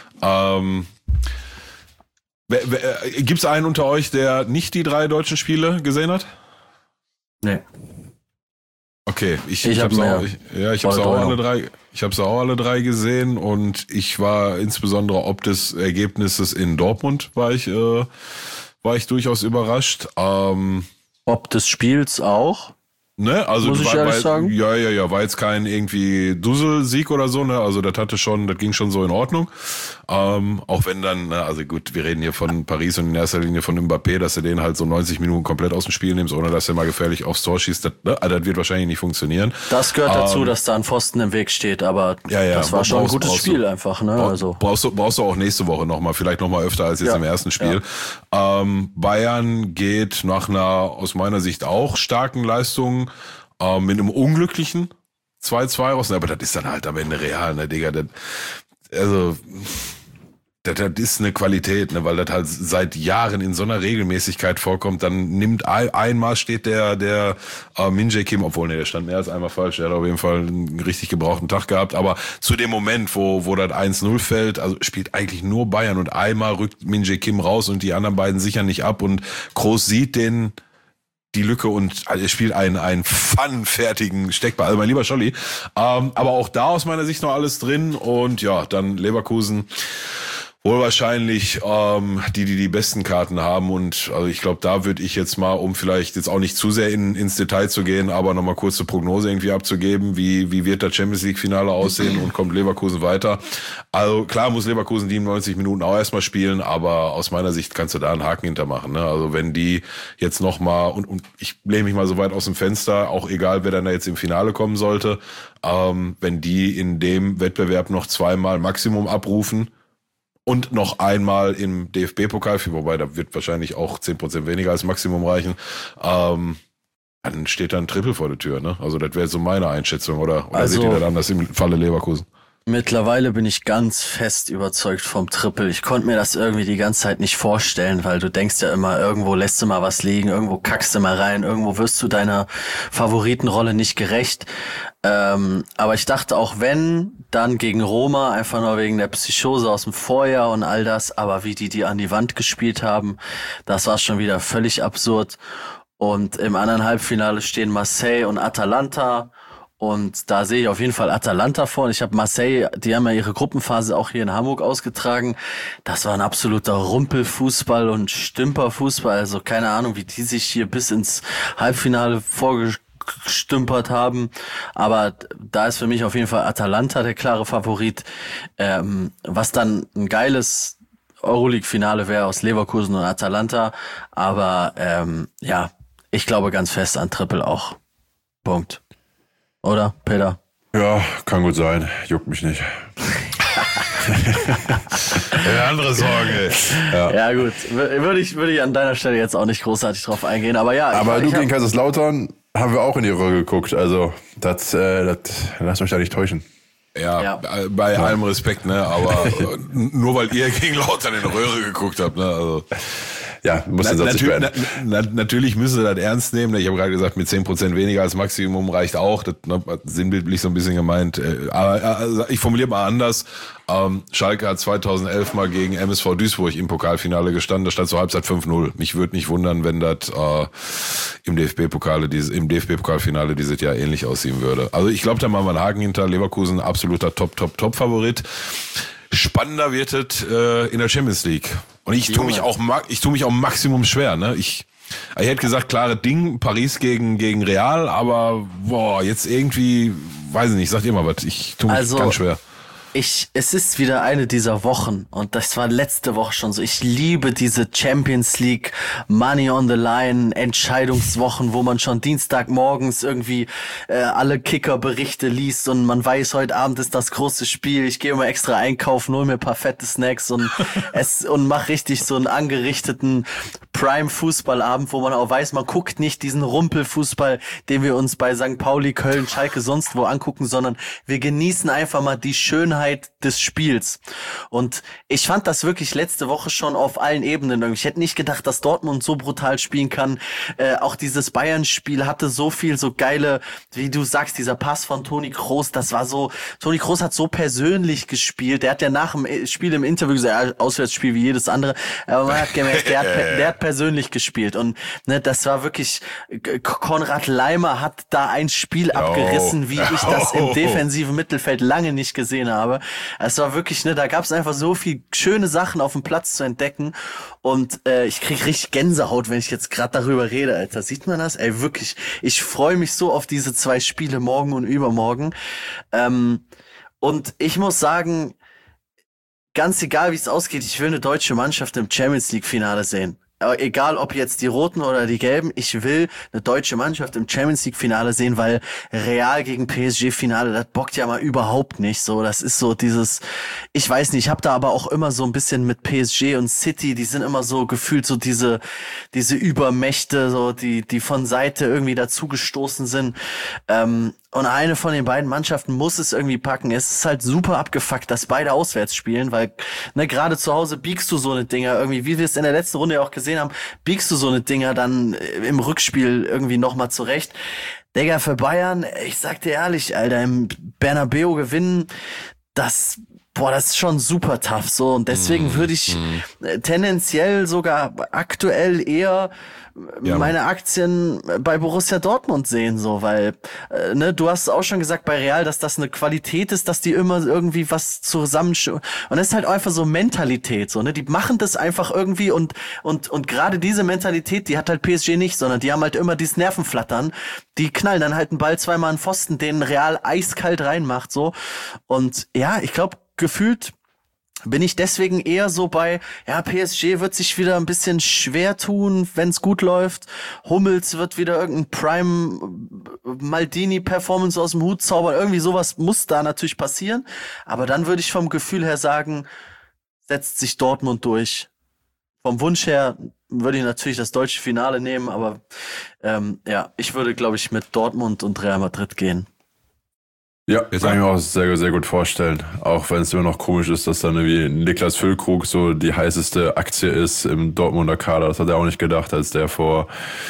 Gibt es einen unter euch, der nicht die 3 deutschen Spiele gesehen hat? Nee. Okay, ich hab habe mehr. auch, ich habe auch alle 3. Ich habe auch alle 3 gesehen und ich war insbesondere ob des Ergebnisses in Dortmund war ich durchaus überrascht. Ob des Spiels auch? Ne, also Muss ich ehrlich sagen? Ja, war jetzt kein irgendwie Dusel-Sieg oder so, ne, also das ging schon so in Ordnung. Auch wenn dann, ne, also gut, wir reden hier von Paris und in erster Linie von Mbappé, dass du den halt so 90 Minuten komplett aus dem Spiel nimmst, ohne dass er mal gefährlich aufs Tor schießt, das wird wahrscheinlich nicht funktionieren. Das gehört dazu, dass da ein Pfosten im Weg steht, aber das war schon ein gutes Spiel einfach, ne, also. Brauchst du auch nächste Woche vielleicht nochmal öfter als jetzt im ersten Spiel. Ja. Bayern geht nach einer, aus meiner Sicht auch starken Leistung, mit einem unglücklichen 2-2 raus, aber das ist dann halt am Ende real, ne, Digga, das ist eine Qualität, ne, weil das halt seit Jahren in so einer Regelmäßigkeit vorkommt, dann nimmt einmal steht der Min-Jae Kim, obwohl, ne, der stand mehr als einmal falsch, der hat auf jeden Fall einen richtig gebrauchten Tag gehabt, aber zu dem Moment, wo das 1-0 fällt, also spielt eigentlich nur Bayern und einmal rückt Min-Jae Kim raus und die anderen beiden sichern nicht ab und Kroos sieht die Lücke und er spielt einen funfertigen Steckball. Also mein lieber Scholli. Aber auch da aus meiner Sicht noch alles drin. Und ja, dann Leverkusen wohl wahrscheinlich die besten Karten haben. Und also ich glaube, da würde ich jetzt mal, um vielleicht jetzt auch nicht zu sehr ins Detail zu gehen, aber nochmal kurze Prognose irgendwie abzugeben. Wie wird das Champions League Finale aussehen und kommt Leverkusen weiter? Also klar muss Leverkusen 97 Minuten auch erstmal spielen, aber aus meiner Sicht kannst du da einen Haken hintermachen. Ne? Also wenn die jetzt nochmal, und ich lehne mich mal so weit aus dem Fenster, auch egal wer dann da jetzt im Finale kommen sollte, wenn die in dem Wettbewerb noch 2-mal Maximum abrufen, und noch einmal im DFB-Pokal, wobei da wird wahrscheinlich auch 10% weniger als Maximum reichen, dann steht da ein Triple vor der Tür. Ne? Also das wäre so meine Einschätzung. Oder also, seht ihr das anders im Falle Leverkusen? Mittlerweile bin ich ganz fest überzeugt vom Triple. Ich konnte mir das irgendwie die ganze Zeit nicht vorstellen, weil du denkst ja immer, irgendwo lässt du mal was liegen, irgendwo kackst du mal rein, irgendwo wirst du deiner Favoritenrolle nicht gerecht. Aber ich dachte auch, wenn, dann gegen Roma, einfach nur wegen der Psychose aus dem Vorjahr und all das. Aber wie die an die Wand gespielt haben, das war schon wieder völlig absurd. Und im anderen Halbfinale stehen Marseille und Atalanta. Und da sehe ich auf jeden Fall Atalanta vor. Und ich habe Marseille, die haben ja ihre Gruppenphase auch hier in Hamburg ausgetragen. Das war ein absoluter Rumpelfußball und Stümperfußball. Also keine Ahnung, wie die sich hier bis ins Halbfinale vorgestümpert haben. Aber da ist für mich auf jeden Fall Atalanta der klare Favorit. Was dann ein geiles Euroleague-Finale wäre aus Leverkusen und Atalanta. Aber ja, ich glaube ganz fest an Triple auch. Punkt. Oder, Peter? Ja, kann gut sein. Juckt mich nicht. Andere Sorge. Ja gut, würde ich an deiner Stelle jetzt auch nicht großartig drauf eingehen. Aber ja. Aber du gegen Kaiserslautern haben wir auch in die Röhre geguckt. Also, lasst euch da nicht täuschen. Ja, bei allem Respekt, ne? Aber nur weil ihr gegen Lautern in die Röhre geguckt habt, ne? Also. Ja, muss den Satz nicht beenden. Natürlich müssen sie das ernst nehmen. Ich habe gerade gesagt, mit 10% weniger als Maximum reicht auch. Das sinnbildlich so ein bisschen gemeint. Aber ich formuliere mal anders. Schalke hat 2011 mal gegen MSV Duisburg im Pokalfinale gestanden. Da stand zur Halbzeit 5-0. Mich würde nicht wundern, wenn das im DFB-Pokalfinale dieses Jahr ähnlich aussehen würde. Also ich glaube, da machen wir einen Haken hinter. Leverkusen absoluter Top-Favorit. Spannender wird es in der Champions League. Und ich tue mich auch Maximum schwer, ne? Ich hätte gesagt, klare Ding, Paris gegen Real, aber jetzt irgendwie, weiß ich nicht, sagt ihr mal was, ich tue mich ganz schwer. Es ist wieder eine dieser Wochen und das war letzte Woche schon so. Ich liebe diese Champions League Money on the Line Entscheidungswochen, wo man schon Dienstagmorgens irgendwie alle Kickerberichte liest und man weiß, heute Abend ist das große Spiel. Ich gehe immer extra einkaufen, hol mir ein paar fette Snacks und mach richtig so einen angerichteten Prime-Fußballabend, wo man auch weiß, man guckt nicht diesen Rumpelfußball, den wir uns bei St. Pauli, Köln, Schalke sonst wo angucken, sondern wir genießen einfach mal die Schönheit des Spiels. Und ich fand das wirklich letzte Woche schon auf allen Ebenen irgendwie. Ich hätte nicht gedacht, dass Dortmund so brutal spielen kann. Auch dieses Bayern-Spiel hatte so viel, so geile, wie du sagst, dieser Pass von Toni Kroos, das war so, Toni Kroos hat so persönlich gespielt. Der hat ja nach dem Spiel im Interview gesagt, Auswärtsspiel wie jedes andere, aber man hat gemerkt, der hat persönlich gespielt. Und ne, das war wirklich, Konrad Leimer hat da ein Spiel abgerissen, wie ich das im defensiven Mittelfeld lange nicht gesehen habe. Es war wirklich, ne, da gab es einfach so viel schöne Sachen auf dem Platz zu entdecken und ich krieg richtig Gänsehaut, wenn ich jetzt gerade darüber rede, Alter. Sieht man das? Ey, wirklich, ich freue mich so auf diese 2 Spiele morgen und übermorgen. Und ich muss sagen, ganz egal wie es ausgeht, ich will eine deutsche Mannschaft im Champions League Finale sehen. Egal ob jetzt die Roten oder die Gelben, ich will eine deutsche Mannschaft im Champions League Finale sehen, weil Real gegen PSG Finale, das bockt ja mal überhaupt nicht so. Das ist so dieses, ich weiß nicht, ich habe da aber auch immer so ein bisschen mit PSG und City, die sind immer so gefühlt so diese Übermächte, so die von Seite irgendwie dazugestoßen sind. Und eine von den beiden Mannschaften muss es irgendwie packen. Es ist halt super abgefuckt, dass beide auswärts spielen, weil ne, gerade zu Hause biegst du so eine Dinger irgendwie, wie wir es in der letzten Runde ja auch gesehen haben, biegst du so eine Dinger dann im Rückspiel irgendwie nochmal zurecht. Digga, für Bayern, ich sag dir ehrlich, Alter, im Bernabeu gewinnen, das ist schon super tough so und deswegen würde ich tendenziell sogar aktuell eher meine Aktien bei Borussia Dortmund sehen, so, weil ne, du hast auch schon gesagt bei Real, dass das eine Qualität ist, dass die immer irgendwie was zusammen und das ist halt einfach so Mentalität, so, ne, die machen das einfach irgendwie und gerade diese Mentalität, die hat halt PSG nicht, sondern die haben halt immer dieses Nervenflattern, die knallen dann halt einen Ball zweimal an Pfosten, den Real eiskalt reinmacht, so, und ja, ich glaube, gefühlt bin ich deswegen eher so bei, ja, PSG wird sich wieder ein bisschen schwer tun, wenn es gut läuft. Hummels wird wieder irgendein Prime-Maldini-Performance aus dem Hut zaubern. Irgendwie sowas muss da natürlich passieren. Aber dann würde ich vom Gefühl her sagen, setzt sich Dortmund durch. Vom Wunsch her würde ich natürlich das deutsche Finale nehmen, aber ich würde, glaube ich, mit Dortmund und Real Madrid gehen. Ja, kann ich mir auch sehr, sehr gut vorstellen. Auch wenn es immer noch komisch ist, dass dann irgendwie Niklas Füllkrug so die heißeste Aktie ist im Dortmunder Kader. Das hat er auch nicht gedacht, als der vor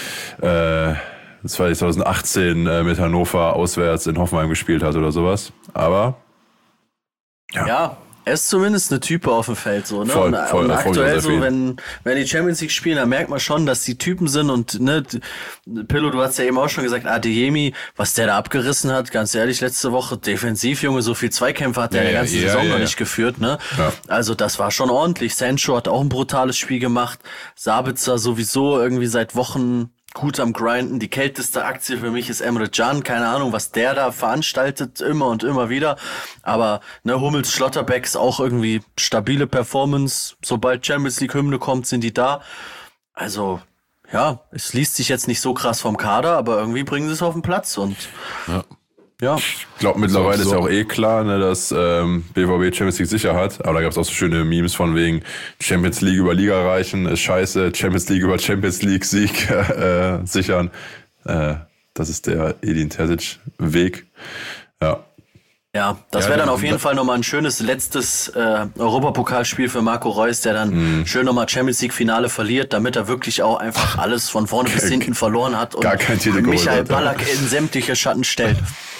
2018 mit Hannover auswärts in Hoffenheim gespielt hat oder sowas. Aber ja. Er ist zumindest eine Type auf dem Feld, so, ne? Voll, und aktuell so, wenn die Champions League spielen, dann merkt man schon, dass die Typen sind und, ne, Pillow, du hast ja eben auch schon gesagt, Adeyemi, was der da abgerissen hat, ganz ehrlich, letzte Woche, defensiv, Junge, so viel Zweikämpfe hat der in der ganzen Saison noch nicht geführt, ne? Ja. Also, das war schon ordentlich. Sancho hat auch ein brutales Spiel gemacht. Sabitzer sowieso irgendwie seit Wochen gut am Grinden. Die kälteste Aktie für mich ist Emre Can. Keine Ahnung, was der da veranstaltet, immer und immer wieder. Aber ne, Hummels, Schlotterbeck ist auch irgendwie stabile Performance. Sobald Champions League Hymne kommt, sind die da. Also, ja, es liest sich jetzt nicht so krass vom Kader, aber irgendwie bringen sie es auf den Platz und ja. Ich glaube, mittlerweile ist ja auch klar, ne, dass BVB Champions League sicher hat. Aber da gab es auch so schöne Memes von wegen Champions League über Liga reichen, ist scheiße, Champions League über Champions League Sieg sichern. Das ist der Edin Terzic Weg. Ja. Ja, das wäre dann auf jeden Fall nochmal ein schönes letztes Europapokalspiel für Marco Reus, der dann schön nochmal Champions League Finale verliert, damit er wirklich auch einfach alles von vorne bis hinten verloren hat und gar kein Titel geholt Michael hat, Ballack in sämtliche Schatten stellt.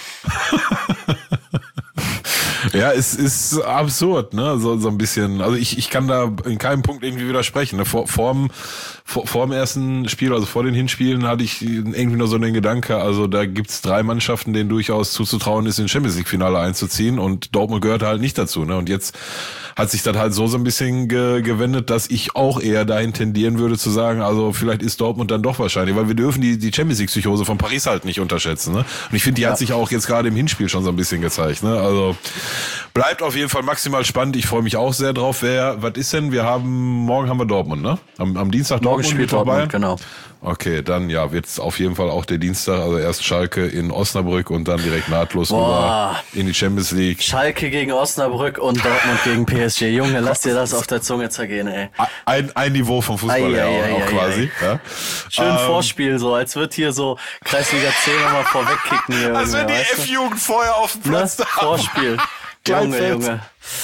Ja, es ist absurd, ne? So ein bisschen. Also ich kann da in keinem Punkt irgendwie widersprechen. Ne? Vor dem ersten Spiel, also vor den Hinspielen, hatte ich irgendwie nur so den Gedanke, also da gibt's 3 Mannschaften, denen durchaus zuzutrauen ist, in Champions League Finale einzuziehen, und Dortmund gehört halt nicht dazu, ne? Und jetzt hat sich das halt so ein bisschen gewendet, dass ich auch eher dahin tendieren würde zu sagen, also vielleicht ist Dortmund dann doch wahrscheinlich, weil wir dürfen die Champions League Psychose von Paris halt nicht unterschätzen, ne? Und ich finde, die hat sich auch jetzt gerade im Hinspiel schon so ein bisschen gezeigt, ne? Also bleibt auf jeden Fall maximal spannend. Ich freue mich auch sehr drauf. Was ist denn? Morgen haben wir Dortmund, ne? Am Dienstag Morgen Dortmund spielt Dortmund, genau. Okay, dann ja, wird's auf jeden Fall auch der Dienstag, also erst Schalke in Osnabrück und dann direkt nahtlos rüber in die Champions League. Schalke gegen Osnabrück und Dortmund gegen PSG. Junge, lass dir das auf der Zunge zergehen, ey. Ein Niveau vom Fußball her auch quasi. Ja. Schön Vorspiel, so als wird hier so Kreisliga 10 nochmal vorwegkicken. Als wenn die F-Jugend vorher auf dem Platz da haben. Vorspiel. Junge.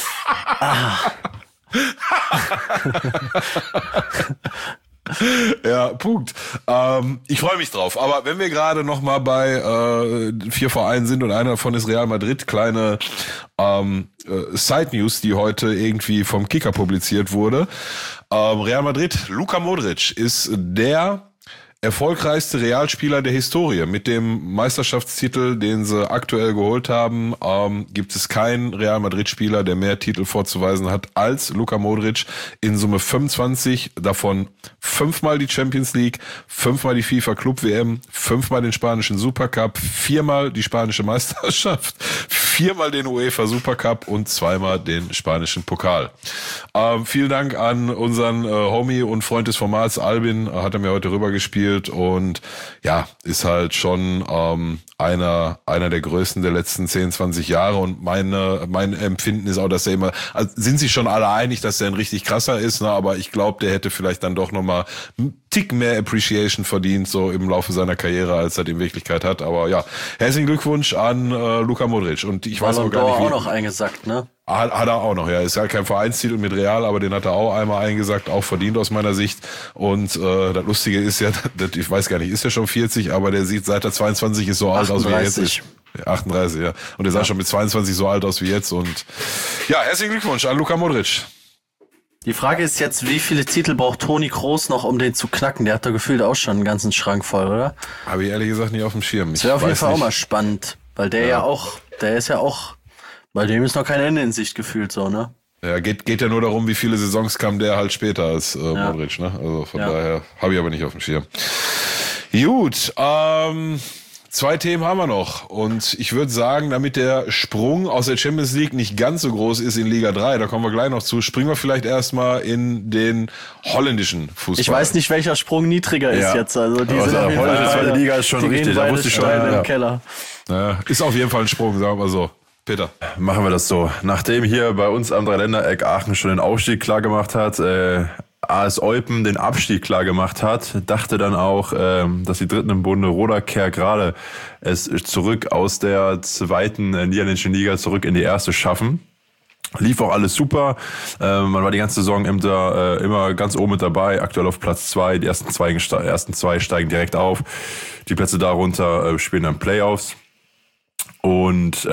Ja, Punkt. Ich freue mich drauf. Aber wenn wir gerade noch mal bei 4 Vereinen sind und einer davon ist Real Madrid, kleine Side News, die heute irgendwie vom Kicker publiziert wurde. Real Madrid, Luka Modric ist der erfolgreichste Realspieler der Historie. Mit dem Meisterschaftstitel, den sie aktuell geholt haben, gibt es keinen Real Madrid-Spieler, der mehr Titel vorzuweisen hat als Luka Modric. In Summe 25, davon 5-mal die Champions League, 5-mal die FIFA Club WM, 5-mal den spanischen Supercup, 4-mal die spanische Meisterschaft, 4-mal den UEFA Supercup und 2-mal den spanischen Pokal. Vielen Dank an unseren Homie und Freund des Formats, Albin, hat er mir heute rübergespielt. Und ja, ist halt schon einer der größten der letzten 10, 20 Jahre. Und mein Empfinden ist auch, dass er immer, also sind sich schon alle einig, dass er ein richtig krasser ist, ne? Aber ich glaube, der hätte vielleicht dann doch nochmal einen Tick mehr Appreciation verdient, so im Laufe seiner Karriere, als er in Wirklichkeit hat. Aber ja, herzlichen Glückwunsch an Luka Modric. Und ich weiß auch gar nicht, wie... auch noch eingesackt, ne? Hat er auch noch, ja. Ist halt kein Vereinstitel mit Real, aber den hat er auch einmal eingesackt, auch verdient aus meiner Sicht. Und das Lustige ist ja, ich weiß gar nicht, ist er schon 40, aber der sieht seit er 22 ist so alt aus, wie er jetzt ist. 38, ja. Und der sah schon mit 22 so alt aus wie jetzt. Und ja, herzlichen Glückwunsch an Luka Modric. Die Frage ist jetzt, wie viele Titel braucht Toni Kroos noch, um den zu knacken? Der hat da gefühlt auch schon einen ganzen Schrank voll, oder? Habe ich ehrlich gesagt nicht auf dem Schirm. Das wäre auf jeden Fall auch mal spannend, weil der ist ja auch, bei dem ist noch kein Ende in Sicht gefühlt so, ne? Ja, geht ja nur darum, wie viele Saisons kam der halt später als Modric, ne? Also von daher habe ich aber nicht auf dem Schirm. Gut, 2 Themen haben wir noch. Und ich würde sagen, damit der Sprung aus der Champions League nicht ganz so groß ist in Liga 3, da kommen wir gleich noch zu, springen wir vielleicht erstmal in den holländischen Fußball. Ich weiß nicht, welcher Sprung niedriger ist jetzt. Also die sind auf jeden Fall, zweite Liga ist schon richtig, da wusste ich schon im Keller. Ja, ist auf jeden Fall ein Sprung, sagen wir mal so. Peter. Machen wir das so. Nachdem hier bei uns am Dreiländereck Aachen schon den Aufstieg klar gemacht hat, AS Eupen den Abstieg klar gemacht hat, dachte dann auch, dass die Dritten im Bunde Roda Kerkrade es zurück aus der 2. niederländischen Liga zurück in die 1. schaffen. Lief auch alles super. Man war die ganze Saison immer ganz oben mit dabei, aktuell auf Platz 2. Die ersten zwei steigen direkt auf. Die Plätze darunter spielen dann Playoffs. Und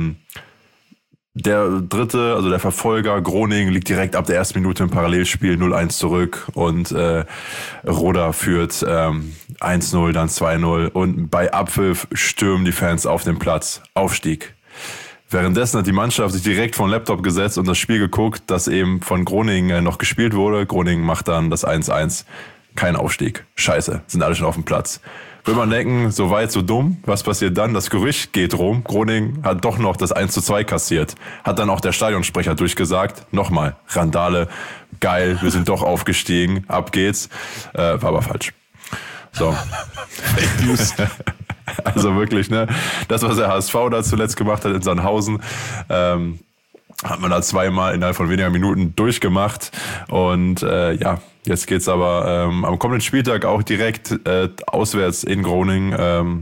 der dritte, also der Verfolger Groningen, liegt direkt ab der ersten Minute im Parallelspiel 0-1 zurück und Roda führt 1-0, dann 2-0 und bei Abpfiff stürmen die Fans auf den Platz. Aufstieg. Währenddessen hat die Mannschaft sich direkt vor den Laptop gesetzt und das Spiel geguckt, das eben von Groningen noch gespielt wurde. Groningen macht dann das 1-1. Kein Aufstieg. Scheiße, sind alle schon auf dem Platz. Will man denken, so weit, so dumm. Was passiert dann? Das Gerücht geht rum. Groningen hat doch noch das 1-2 kassiert. Hat dann auch der Stadionsprecher durchgesagt. Nochmal, Randale, geil, wir sind doch aufgestiegen. Ab geht's. War aber falsch. So. Fake News. Also wirklich, ne? Das, was der HSV da zuletzt gemacht hat in Sandhausen, hat man da 2-mal innerhalb von weniger Minuten durchgemacht. Und jetzt geht's aber am kommenden Spieltag auch direkt auswärts in Groningen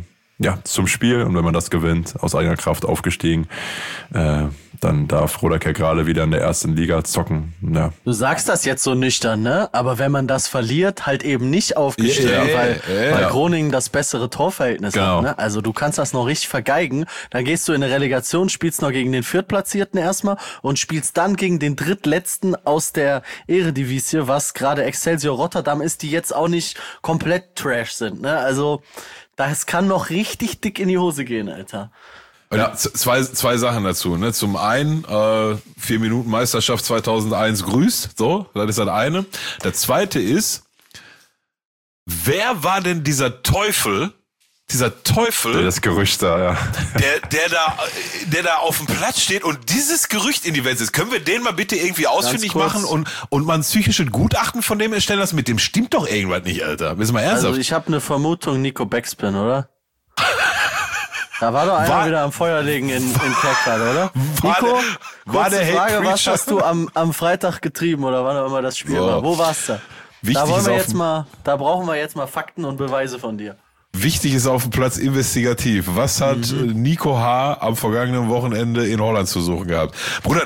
zum Spiel. Und wenn man das gewinnt, aus eigener Kraft aufgestiegen, dann darf Roda Kerkrade wieder in der ersten Liga zocken. Ja. Du sagst das jetzt so nüchtern, ne? Aber wenn man das verliert, halt eben nicht aufgestiegen, weil Groningen das bessere Torverhältnis hat. Ne? Also du kannst das noch richtig vergeigen. Dann gehst du in eine Relegation, spielst noch gegen den Viertplatzierten erstmal und spielst dann gegen den Drittletzten aus der Eredivisie, was gerade Excelsior Rotterdam ist, die jetzt auch nicht komplett Trash sind. Ne? Also das kann noch richtig dick in die Hose gehen, Alter. Ja. Zwei Sachen dazu. Ne? Zum einen 4 Minuten Meisterschaft 2001 grüßt. So, das ist das eine. Der zweite ist, wer war denn dieser Teufel? Das Gerücht da, ja. Der da auf dem Platz steht und dieses Gerücht in die Welt setzt. Können wir den mal bitte irgendwie ausfindig machen und mal ein psychisches Gutachten von dem erstellen lassen? Mit dem stimmt doch irgendwas nicht, Alter. Wissen wir ernsthaft? Also ich habe eine Vermutung, Nico Backspin, oder? Da war doch einer wieder am Feuer legen in Kerkrade, oder? Nico, kurze Frage, was hast du am Freitag getrieben oder wann auch immer das Spiel war? Wo warst du? Da brauchen wir jetzt mal Fakten und Beweise von dir. Wichtig ist auf dem Platz investigativ. Was hat Nico H. am vergangenen Wochenende in Holland zu suchen gehabt? Bruder,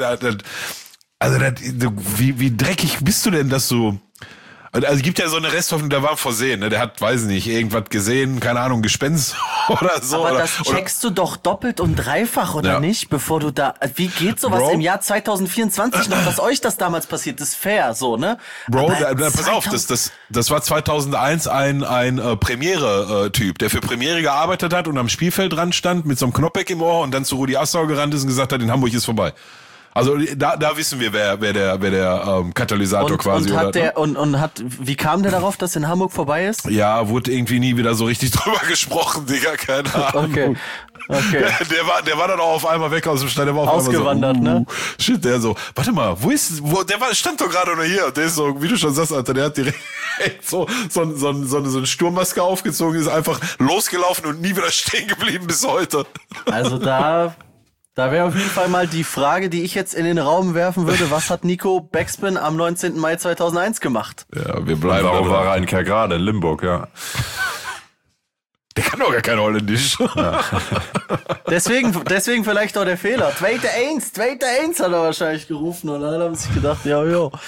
wie dreckig bist du denn, dass du... Also es gibt ja so eine Resthoffnung, der war versehen, ne? Der hat, weiß nicht, irgendwas gesehen, keine Ahnung, Gespenst oder so. Aber das checkst du doch doppelt und dreifach, oder nicht? Bevor du da, wie geht sowas im Jahr 2024 noch, dass euch das damals passiert ist? Fair, so, ne? Bro, pass auf, das war 2001 ein Premiere-Typ, der für Premiere gearbeitet hat und am Spielfeld dran stand mit so einem Knopfbeck im Ohr und dann zu Rudi Assauer gerannt ist und gesagt hat, in Hamburg ist vorbei. Also da wissen wir, wer der Katalysator quasi hat. Wie kam der darauf, dass in Hamburg vorbei ist? Ja, wurde irgendwie nie wieder so richtig drüber gesprochen, Digga, keine Ahnung. Okay. Der war dann auch auf einmal weg aus dem Stadion. Der war auf ausgewandert, einmal so, ne? Shit, der so, warte mal, stand doch gerade noch hier. Der ist so, wie du schon sagst, Alter, der hat direkt so eine Sturmmaske aufgezogen, ist einfach losgelaufen und nie wieder stehen geblieben bis heute. Also da wäre auf jeden Fall mal die Frage, die ich jetzt in den Raum werfen würde. Was hat Nico Backspin am 19. Mai 2001 gemacht? Ja, wir bleiben. Warum war er in Kerkrade, in Limburg, ja. Der kann doch gar kein Holländisch. Ja. Deswegen vielleicht auch der Fehler. Tweede Eins hat er wahrscheinlich gerufen und dann haben sie sich gedacht, ja.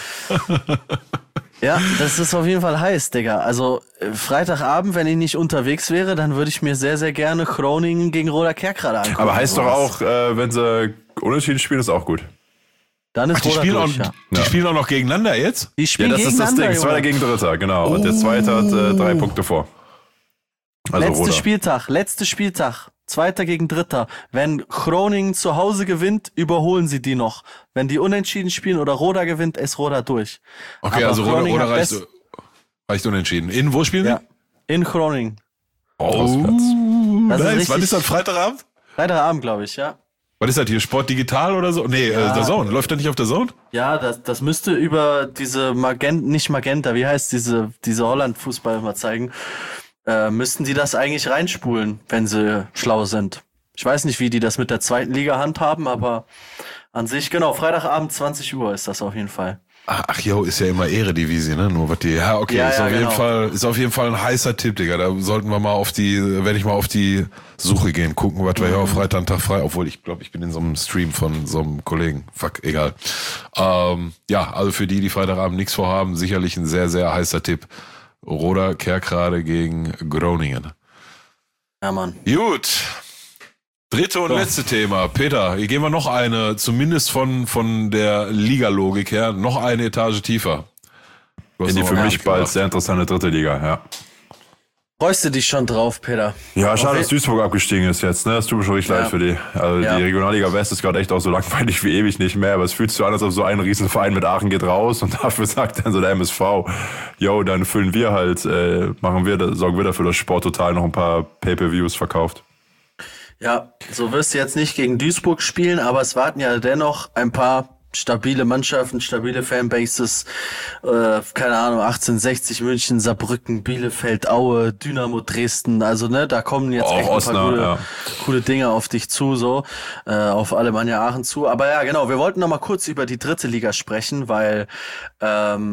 Ja, das ist auf jeden Fall heiß, Digga. Also Freitagabend, wenn ich nicht unterwegs wäre, dann würde ich mir sehr, sehr gerne Groningen gegen Roda Kerkrade angucken. Aber heißt doch auch, wenn sie unentschieden spielen, ist auch gut. Dann ist die spielen auch noch gegeneinander jetzt? Die spielen das ist das Ding. Zweiter gegen Dritter, genau. Und der Zweite hat 3 Punkte vor. Also letzter Spieltag. Zweiter gegen Dritter. Wenn Groningen zu Hause gewinnt, überholen sie die noch. Wenn die unentschieden spielen oder Roda gewinnt, ist Roda durch. Okay, aber also Roda reicht unentschieden. Wo spielen sie? In Groningen. Nice. Wann ist das? Freitagabend? Freitagabend, glaube ich, ja. Was ist das hier? Sport Digital oder so? Nee, der Zone. Läuft das nicht auf der Zone? Ja, das müsste über diese nicht Magenta, wie heißt diese Holland-Fußball mal zeigen. Müssten die das eigentlich reinspulen, wenn sie schlau sind. Ich weiß nicht, wie die das mit der zweiten Liga handhaben, aber an sich, genau, Freitagabend 20 Uhr ist das auf jeden Fall. Ach jo, ist ja immer Eredivisie, ne? Nur was die. Ja, okay, ist auf jeden Fall ein heißer Tipp, Digga. Da sollten wir mal werde ich mal auf die Suche gehen, gucken, was wir hier auf Freitag einen Tag frei, obwohl ich glaube, ich bin in so einem Stream von so einem Kollegen. Fuck, egal. Also für die Freitagabend nichts vorhaben, sicherlich ein sehr, sehr heißer Tipp. Roda Kerkrade gegen Groningen. Ja, Mann. Gut. Dritte und letzte Thema. Peter, hier gehen wir noch eine, zumindest von der Liga-Logik her, noch eine Etage tiefer. In die für mich bald sehr interessante dritte Liga, ja. Freust du dich schon drauf, Peter? Ja, schade, dass Duisburg abgestiegen ist jetzt, ne? Das tut mir schon richtig leid für die. Also die Regionalliga West ist gerade echt auch so langweilig wie ewig nicht mehr, aber es fühlt sich so an, als ob so ein Riesenverein mit Aachen geht raus und dafür sagt dann so der MSV, yo, dann füllen wir halt, sorgen wir dafür, dass Sport Total noch ein paar Pay-Per-Views verkauft. Ja, so wirst du jetzt nicht gegen Duisburg spielen, aber es warten ja dennoch ein paar stabile Mannschaften, stabile Fanbases, keine Ahnung, 1860 München, Saarbrücken, Bielefeld, Aue, Dynamo Dresden, also ne, da kommen jetzt echt ein paar coole Dinge auf dich zu, so, auf Alemannia Aachen zu, aber ja, genau, wir wollten noch mal kurz über die dritte Liga sprechen, weil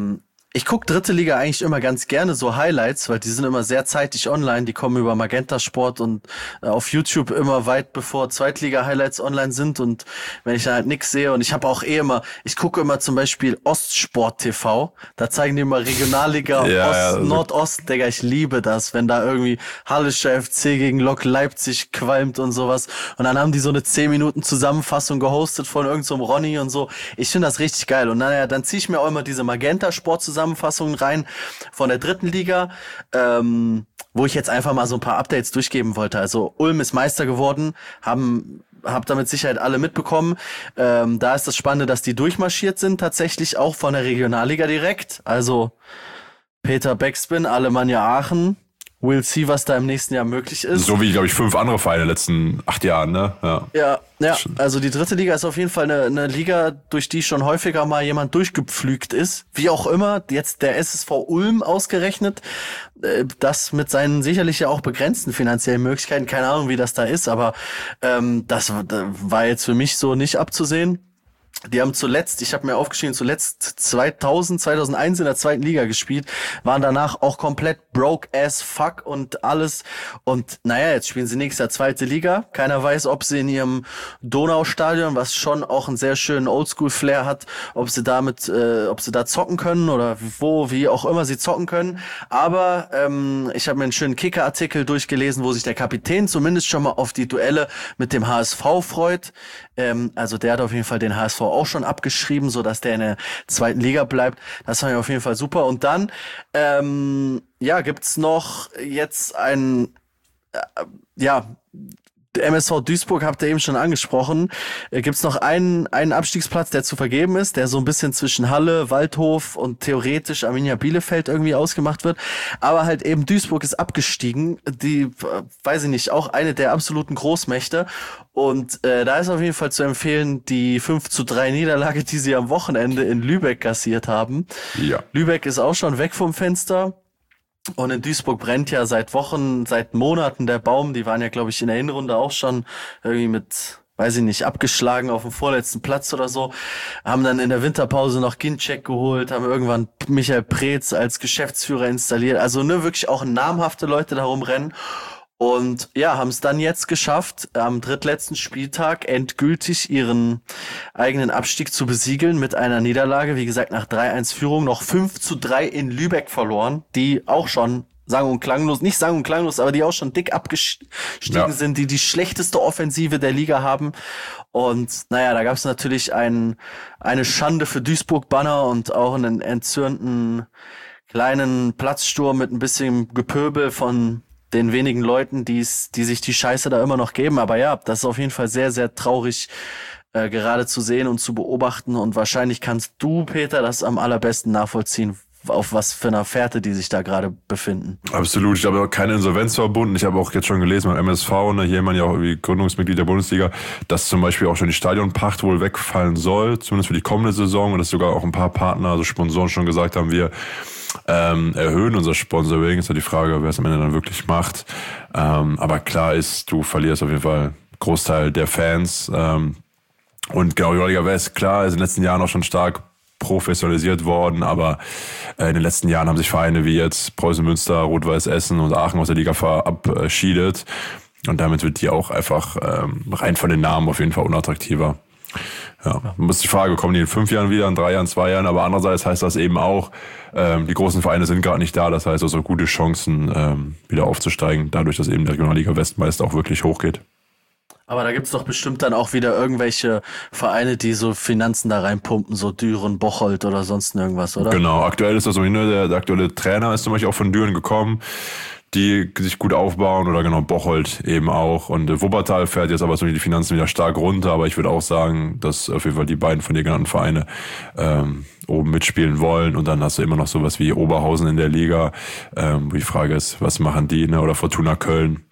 Ich gucke dritte Liga eigentlich immer ganz gerne, so Highlights, weil die sind immer sehr zeitig online. Die kommen über Magenta Sport und auf YouTube immer weit bevor Zweitliga-Highlights online sind. Und wenn ich da halt nix sehe, und ich habe auch ich gucke immer zum Beispiel Ostsport TV. Da zeigen die immer Regionalliga Nordost, Digga, ich liebe das, wenn da irgendwie Hallischer FC gegen Lok Leipzig qualmt und sowas. Und dann haben die so eine 10 Minuten Zusammenfassung gehostet von irgend so einem Ronny und so. Ich finde das richtig geil. Und dann ziehe ich mir auch immer diese Magenta Sport Zusammenfassungen rein von der dritten Liga, wo ich jetzt einfach mal so ein paar Updates durchgeben wollte. Also Ulm ist Meister geworden, hab damit Sicherheit alle mitbekommen. Da ist das Spannende, dass die durchmarschiert sind, tatsächlich auch von der Regionalliga direkt. Also Peter Backspin, Alemannia Aachen. We'll see, was da im nächsten Jahr möglich ist. So wie, glaube ich, 5 andere Vereine in den letzten 8 Jahren, ne? Ja, also die dritte Liga ist auf jeden Fall eine Liga, durch die schon häufiger mal jemand durchgepflügt ist. Wie auch immer, jetzt der SSV Ulm ausgerechnet, das mit seinen sicherlich ja auch begrenzten finanziellen Möglichkeiten, keine Ahnung, wie das da ist, aber das war jetzt für mich so nicht abzusehen. Die haben zuletzt, ich habe mir aufgeschrieben, 2001 in der zweiten Liga gespielt, waren danach auch komplett broke as fuck und alles. Und naja, jetzt spielen sie nächstes Jahr zweite Liga. Keiner weiß, ob sie in ihrem Donaustadion, was schon auch einen sehr schönen Oldschool-Flair hat, ob sie da zocken können oder wie auch immer sie zocken können. Aber ich habe mir einen schönen Kicker-Artikel durchgelesen, wo sich der Kapitän zumindest schon mal auf die Duelle mit dem HSV freut. Also der hat auf jeden Fall den HSV auch schon abgeschrieben, so dass der in der zweiten Liga bleibt. Das fand ich auf jeden Fall super. Und dann gibt's noch jetzt der MSV Duisburg habt ihr eben schon angesprochen. Gibt's noch einen Abstiegsplatz, der zu vergeben ist, der so ein bisschen zwischen Halle, Waldhof und theoretisch Arminia Bielefeld irgendwie ausgemacht wird. Aber halt eben Duisburg ist abgestiegen. Die, weiß ich nicht, auch eine der absoluten Großmächte. Und da ist auf jeden Fall zu empfehlen, die 5:3 Niederlage, die sie am Wochenende in Lübeck kassiert haben. Ja. Lübeck ist auch schon weg vom Fenster. Und in Duisburg brennt ja seit Monaten der Baum. Die waren ja, glaube ich, in der Hinrunde auch schon irgendwie mit, weiß ich nicht, abgeschlagen auf dem vorletzten Platz oder so. Haben dann in der Winterpause noch Ginczek geholt, haben irgendwann Michael Preetz als Geschäftsführer installiert. Also wirklich auch namhafte Leute da rumrennen. Und ja, haben es dann jetzt geschafft, am drittletzten Spieltag endgültig ihren eigenen Abstieg zu besiegeln mit einer Niederlage. Wie gesagt, nach 3-1 Führung noch 5:3 in Lübeck verloren, die auch schon nicht sang- und klanglos, aber die auch schon dick abgestiegen sind, die schlechteste Offensive der Liga haben. Und naja, da gab es natürlich eine Schande für Duisburg-Banner und auch einen entzürnten kleinen Platzsturm mit ein bisschen Gepöbel von den wenigen Leuten, die sich die Scheiße da immer noch geben. Aber ja, das ist auf jeden Fall sehr, sehr traurig gerade zu sehen und zu beobachten. Und wahrscheinlich kannst du, Peter, das am allerbesten nachvollziehen, auf was für einer Fährte die sich da gerade befinden. Absolut. Ich habe auch keine Insolvenz verbunden. Ich habe auch jetzt schon gelesen beim MSV, hier jemand ja auch irgendwie Gründungsmitglied der Bundesliga, dass zum Beispiel auch schon die Stadionpacht wohl wegfallen soll, zumindest für die kommende Saison. Und dass sogar auch ein paar Partner, also Sponsoren schon gesagt haben, wir erhöhen unser Sponsoring. Ist ja die Frage, wer es am Ende dann wirklich macht. Aber klar ist, du verlierst auf jeden Fall einen Großteil der Fans. Und genau, die Liga West, klar, ist in den letzten Jahren auch schon stark professionalisiert worden, aber in den letzten Jahren haben sich Vereine wie jetzt Preußen Münster, Rot-Weiß Essen und Aachen aus der Liga verabschiedet. Und damit wird die auch einfach rein von den Namen auf jeden Fall unattraktiver. Ja, man muss die Frage, kommen die in 5 Jahren wieder, in 3 Jahren, 2 Jahren, aber andererseits heißt das eben auch, die großen Vereine sind gerade nicht da, das heißt also gute Chancen, wieder aufzusteigen, dadurch, dass eben der Regionalliga West meist auch wirklich hochgeht. Aber da gibt's doch bestimmt dann auch wieder irgendwelche Vereine, die so Finanzen da reinpumpen, so Düren, Bocholt oder sonst irgendwas, oder? Genau, aktuell ist das so, der aktuelle Trainer ist zum Beispiel auch von Düren gekommen, die sich gut aufbauen, oder genau, Bocholt eben auch. Und Wuppertal fährt jetzt aber so die Finanzen wieder stark runter, aber ich würde auch sagen, dass auf jeden Fall die beiden von dir genannten Vereine oben mitspielen wollen. Und dann hast du immer noch sowas wie Oberhausen in der Liga, wo die Frage ist, was machen die, ne? Oder Fortuna Köln.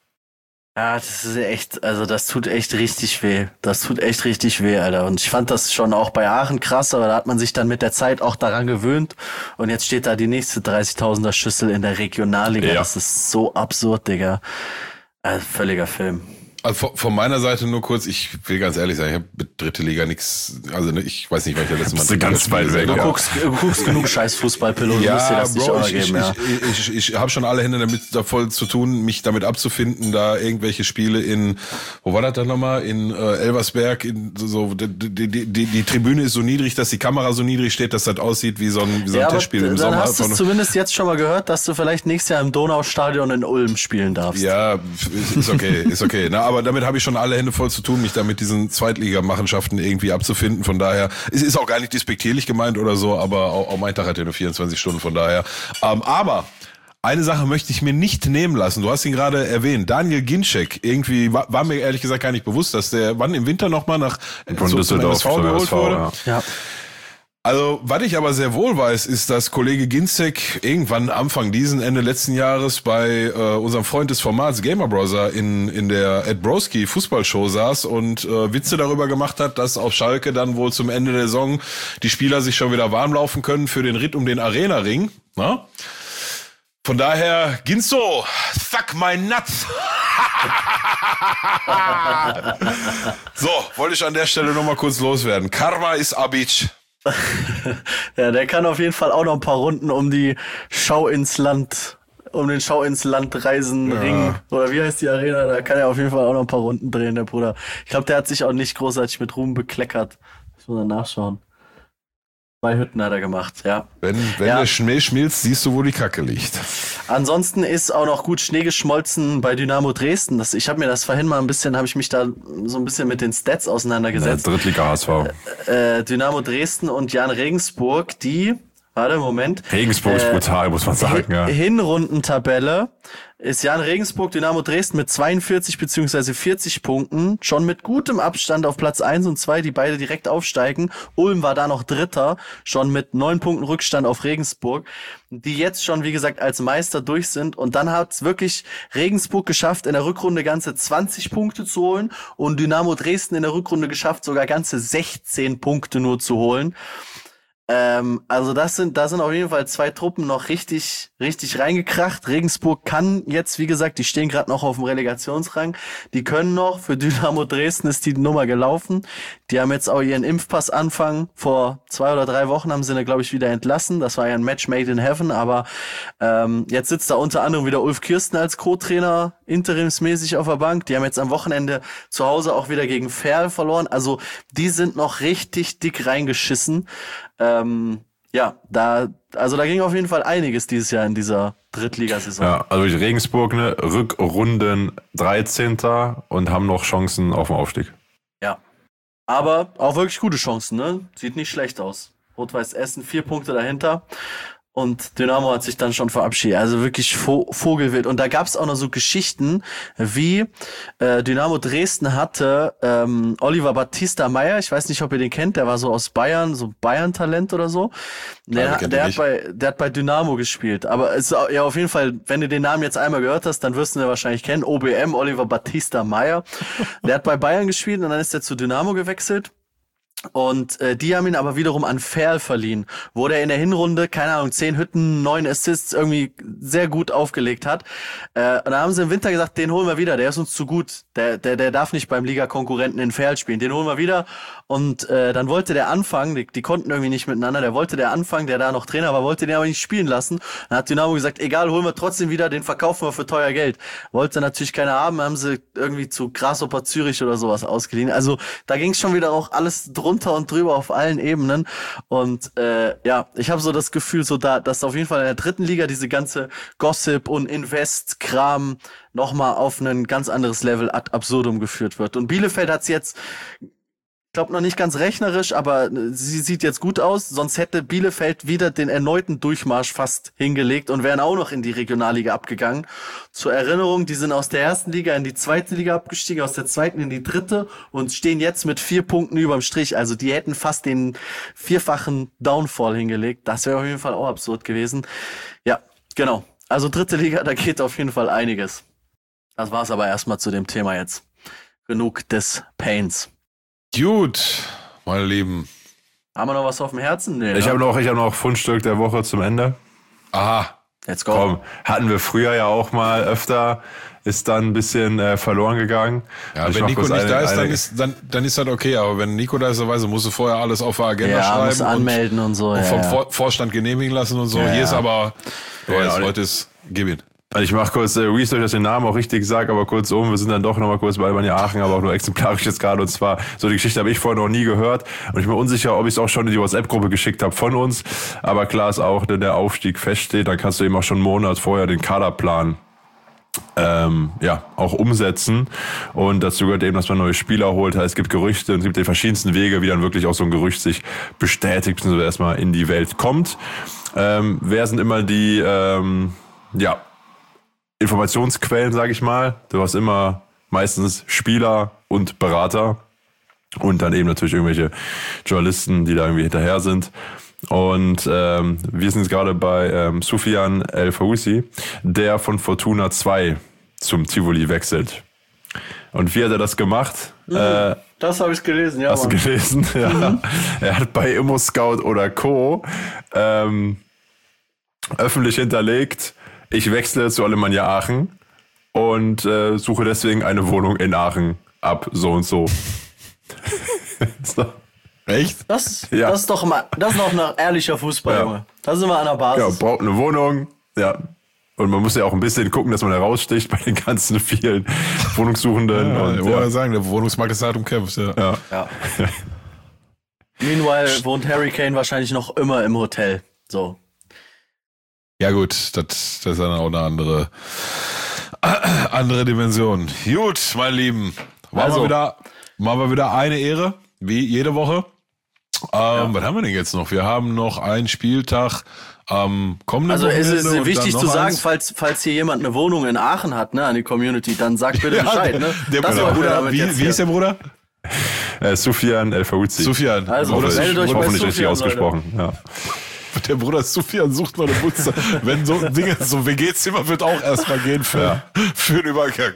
Ja, das ist echt, also das tut echt richtig weh. Das tut echt richtig weh, Alter. Und ich fand das schon auch bei Aachen krass, aber da hat man sich dann mit der Zeit auch daran gewöhnt. Und jetzt steht da die nächste 30.000er Schüssel in der Regionalliga. Ja. Das ist so absurd, Digga. Also völliger Film. Also von meiner Seite nur kurz, ich will ganz ehrlich sein, ich habe mit dritte Liga nichts, also ich weiß nicht, wann ich das letzte Mal... Bist du ganz weit weg, Du guckst genug scheiß Fußball-Pillow, du musst dir das nicht auch geben, ja. Ich habe schon alle Hände damit da voll zu tun, mich damit abzufinden, da irgendwelche Spiele in, wo war das dann nochmal, in Elversberg, die Tribüne ist so niedrig, dass die Kamera so niedrig steht, dass das aussieht wie so ein Testspiel im Sommer. Dann hast du zumindest jetzt schon mal gehört, dass du vielleicht nächstes Jahr im Donaustadion in Ulm spielen darfst. Ja, ist okay. Na, aber damit habe ich schon alle Hände voll zu tun, mich da mit diesen Zweitligamachenschaften irgendwie abzufinden. Von daher, es ist auch gar nicht despektierlich gemeint oder so, aber auch mein Tag hat ja nur 24 Stunden, von daher. Aber eine Sache möchte ich mir nicht nehmen lassen. Du hast ihn gerade erwähnt, Daniel Ginczek. Irgendwie war mir ehrlich gesagt gar nicht bewusst, dass der wann im Winter nochmal nach Düsseldorf geholt wurde. Ja. Also, was ich aber sehr wohl weiß, ist, dass Kollege Ginczek irgendwann Ende letzten Jahres bei unserem Freund des Formats Gamer Brother in der Ed Broski Fußballshow saß und Witze darüber gemacht hat, dass auf Schalke dann wohl zum Ende der Saison die Spieler sich schon wieder warm laufen können für den Ritt um den Arena-Ring. Na? Von daher, Ginzo, suck my nuts. So, wollte ich an der Stelle nochmal kurz loswerden. Karma ist a bitch. Ja, der kann auf jeden Fall auch noch ein paar Runden um den Schau ins Land reisen, Ring, oder wie heißt die Arena, da kann er auf jeden Fall auch noch ein paar Runden drehen, der Bruder. Ich glaube, der hat sich auch nicht großartig mit Ruhm bekleckert. Ich muss mal nachschauen. 2 Hütten hat er gemacht, ja. Wenn der Schnee schmilzt, siehst du, wo die Kacke liegt. Ansonsten ist auch noch gut Schnee geschmolzen bei Dynamo Dresden. Ich habe mir das vorhin mal habe ich mich da so ein bisschen mit den Stats auseinandergesetzt. Drittliga HSV. Dynamo Dresden und Jan Regensburg, Regensburg ist brutal, muss man sagen, ja. Hinrundentabelle ist Jan Regensburg, Dynamo Dresden mit 42 bzw. 40 Punkten, schon mit gutem Abstand auf Platz 1 und 2, die beide direkt aufsteigen. Ulm war da noch Dritter, schon mit 9 Punkten Rückstand auf Regensburg, die jetzt schon, wie gesagt, als Meister durch sind. Und dann hat's wirklich Regensburg geschafft, in der Rückrunde ganze 20 Punkte zu holen und Dynamo Dresden in der Rückrunde geschafft, sogar ganze 16 Punkte nur zu holen. Also da sind auf jeden Fall 2 Truppen noch richtig reingekracht. Regensburg kann jetzt, wie gesagt, die stehen gerade noch auf dem Relegationsrang. Die können noch, für Dynamo Dresden ist die Nummer gelaufen. Die haben jetzt auch ihren Impfpass-Anfang. Vor 2 oder 3 Wochen haben sie ihn, glaube ich, wieder entlassen. Das war ja ein Match made in heaven, aber jetzt sitzt da unter anderem wieder Ulf Kirsten als Co-Trainer interimsmäßig auf der Bank. Die haben jetzt am Wochenende zu Hause auch wieder gegen Ferl verloren. Also die sind noch richtig dick reingeschissen. Da ging auf jeden Fall einiges dieses Jahr in dieser Drittligasaison. Ja, also Regensburg, Rückrunden 13. und haben noch Chancen auf den Aufstieg. Ja, aber auch wirklich gute Chancen, ne? Sieht nicht schlecht aus. Rot-Weiß Essen 4 Punkte dahinter. Und Dynamo hat sich dann schon verabschiedet. Also wirklich Vogelwild. Und da gab es auch noch so Geschichten, wie Dynamo Dresden hatte Oliver Battista Meyer. Ich weiß nicht, ob ihr den kennt. Der war so aus Bayern, so Bayern-Talent oder so. Der hat bei Dynamo gespielt. Aber es ist ja auf jeden Fall, wenn du den Namen jetzt einmal gehört hast, dann wirst du ihn wahrscheinlich kennen. OBM, Oliver Battista Meyer. Der hat bei Bayern gespielt und dann ist er zu Dynamo gewechselt. Und die haben ihn aber wiederum an Ferl verliehen, wo der in der Hinrunde, 10 Hütten, 9 Assists irgendwie sehr gut aufgelegt hat. Und da haben sie im Winter gesagt, den holen wir wieder, der ist uns zu gut. Der darf nicht beim Ligakonkurrenten in Ferl spielen, den holen wir wieder. Und dann wollte der anfangen, die konnten irgendwie nicht miteinander, der anfangen, der da noch Trainer war, wollte den aber nicht spielen lassen. Dann hat Dynamo gesagt, egal, holen wir trotzdem wieder, den verkaufen wir für teuer Geld. Wollte natürlich keiner haben, haben sie irgendwie zu Grasshopper Zürich oder sowas ausgeliehen. Also da ging es schon wieder auch alles drunter und drüber auf allen Ebenen. Und ich habe so das Gefühl, dass auf jeden Fall in der dritten Liga diese ganze Gossip und Invest-Kram nochmal auf ein ganz anderes Level ad absurdum geführt wird. Und Bielefeld hat's jetzt, ich glaube noch nicht ganz rechnerisch, aber sie sieht jetzt gut aus, sonst hätte Bielefeld wieder den erneuten Durchmarsch fast hingelegt und wären auch noch in die Regionalliga abgegangen. Zur Erinnerung, die sind aus der ersten Liga in die zweite Liga abgestiegen, aus der zweiten in die dritte und stehen jetzt mit 4 Punkten überm Strich. Also die hätten fast den 4-fachen Downfall hingelegt. Das wäre auf jeden Fall auch absurd gewesen. Ja, genau. Also dritte Liga, da geht auf jeden Fall einiges. Das war's aber erstmal zu dem Thema jetzt. Genug des Pains. Gut, meine Lieben. Haben wir noch was auf dem Herzen? Nee, ich habe noch Fundstück der Woche zum Ende. Aha. Let's go. Komm, hatten wir früher ja auch mal öfter, ist dann ein bisschen verloren gegangen. Ja, wenn Nico nicht da ist, dann ist das okay. Aber wenn Nico da ist, dann musst du vorher alles auf der Agenda schreiben. Musst anmelden und so. Und vom Vorstand genehmigen lassen und so. Ja, Hier ist aber, Ja, heute ist, gib ihn. Ich mache kurz Research, dass ich den Namen auch richtig sage, aber kurzum, wir sind dann doch nochmal kurz bei Albania Aachen, aber auch nur exemplarisch jetzt gerade. Und zwar, so die Geschichte habe ich vorher noch nie gehört. Und ich bin mir unsicher, ob ich es auch schon in die WhatsApp-Gruppe geschickt habe von uns. Aber klar ist auch, wenn der Aufstieg feststeht, dann kannst du eben auch schon einen Monat vorher den Kaderplan auch umsetzen. Und dazu gehört eben, dass man neue Spieler holt. Es gibt Gerüchte und es gibt die verschiedensten Wege, wie dann wirklich auch so ein Gerücht sich bestätigt, beziehungsweise erstmal in die Welt kommt. Wer sind immer die, Informationsquellen, sage ich mal. Du hast immer meistens Spieler und Berater und dann eben natürlich irgendwelche Journalisten, die da irgendwie hinterher sind. Und wir sind jetzt gerade bei Soufiane El Faoussi, der von Fortuna 2 zum Tivoli wechselt. Und wie hat er das gemacht? Das habe ich gelesen, ja. Hast du gelesen? Ja. Er hat bei ImmoScout oder Co. öffentlich hinterlegt, ich wechsle zu Alemannia Aachen und suche deswegen eine Wohnung in Aachen ab so und so. So. Echt? Das ist doch mal, das ist noch ein ehrlicher Fußball, Ja. Junge. Da sind wir an der Basis. Ja, braucht eine Wohnung, ja. Und man muss ja auch ein bisschen gucken, dass man heraussticht bei den ganzen vielen Wohnungssuchenden. Ja, und, ich wollte sagen, der Wohnungsmarkt ist hart umkämpft. Ja. Ja. Meanwhile wohnt Harry Kane wahrscheinlich noch immer im Hotel. So. Ja gut, das ist dann auch eine andere Dimension. Gut, meine Lieben, machen wir wieder eine Ehre, wie jede Woche. Was haben wir denn jetzt noch? Wir haben noch einen Spieltag am kommenden Also es Wochenende ist und wichtig dann zu noch sagen, eins. falls hier jemand eine Wohnung in Aachen hat, ne, an die Community, dann sagt bitte Bescheid. Ne? Der Das wollten wir Bruder, damit jetzt wie ist der Bruder? Soufiane El Faoussi. Soufiane. Also, Bruder, meldet euch bei hoffentlich richtig Soufiane, ausgesprochen. Ja. der Bruder Soufiane sucht mal eine Butze. Wenn so ein Ding, so ein WG-Zimmer wird auch erstmal gehen für den Übergang.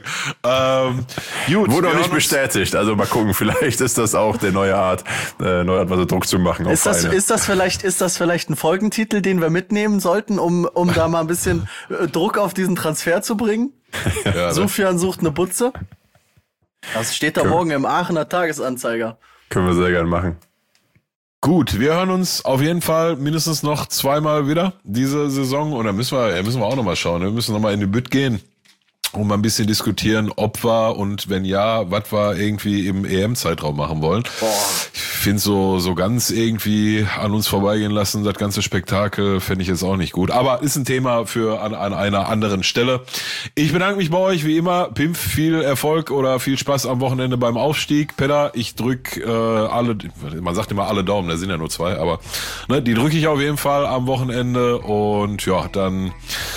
Gut, Wurde auch nicht bestätigt. Also mal gucken, vielleicht ist das auch der neue Art, mal so Druck zu machen. Ist das vielleicht ein Folgentitel, den wir mitnehmen sollten, um da mal ein bisschen Druck auf diesen Transfer zu bringen? Ja, Soufiane sucht eine Butze. Das steht da morgen im Aachener Tagesanzeiger. Können wir sehr gerne machen. Gut, wir hören uns auf jeden Fall mindestens noch zweimal wieder diese Saison. Und dann müssen wir auch nochmal schauen. Wir müssen nochmal in die Bütt gehen und mal ein bisschen diskutieren, ob wir und wenn ja, was wir irgendwie im EM-Zeitraum machen wollen. Boah. Ich finde so ganz irgendwie an uns vorbeigehen lassen, das ganze Spektakel fände ich jetzt auch nicht gut. Aber ist ein Thema für an einer anderen Stelle. Ich bedanke mich bei euch, wie immer. Pimp, viel Erfolg oder viel Spaß am Wochenende beim Aufstieg. Pedder, ich drück man sagt immer alle Daumen, da sind ja nur zwei, aber ne, die drücke ich auf jeden Fall am Wochenende und ja, dann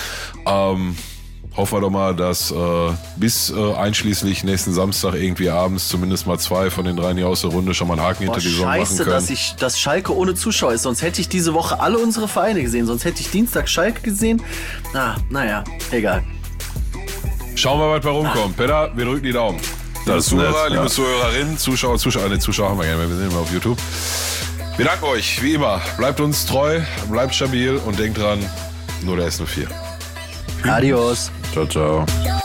hoffen wir doch mal, dass bis einschließlich nächsten Samstag irgendwie abends zumindest mal 2 von den 3 hier aus der Runde schon mal einen Haken hinter die Saison machen Scheiße, können. dass Schalke ohne Zuschauer ist. Sonst hätte ich diese Woche alle unsere Vereine gesehen. Sonst hätte ich Dienstag Schalke gesehen. Naja, egal. Schauen wir mal, was bei rumkommt. Pedder, wir drücken die Daumen. Liebe Das ist Zuhörer, nett, liebe ja. Zuschauer, Zuschauer haben wir gerne, wir sind immer auf YouTube. Wir danken euch, wie immer. Bleibt uns treu, bleibt stabil und denkt dran, nur der S04. Adios. Ciao, ciao.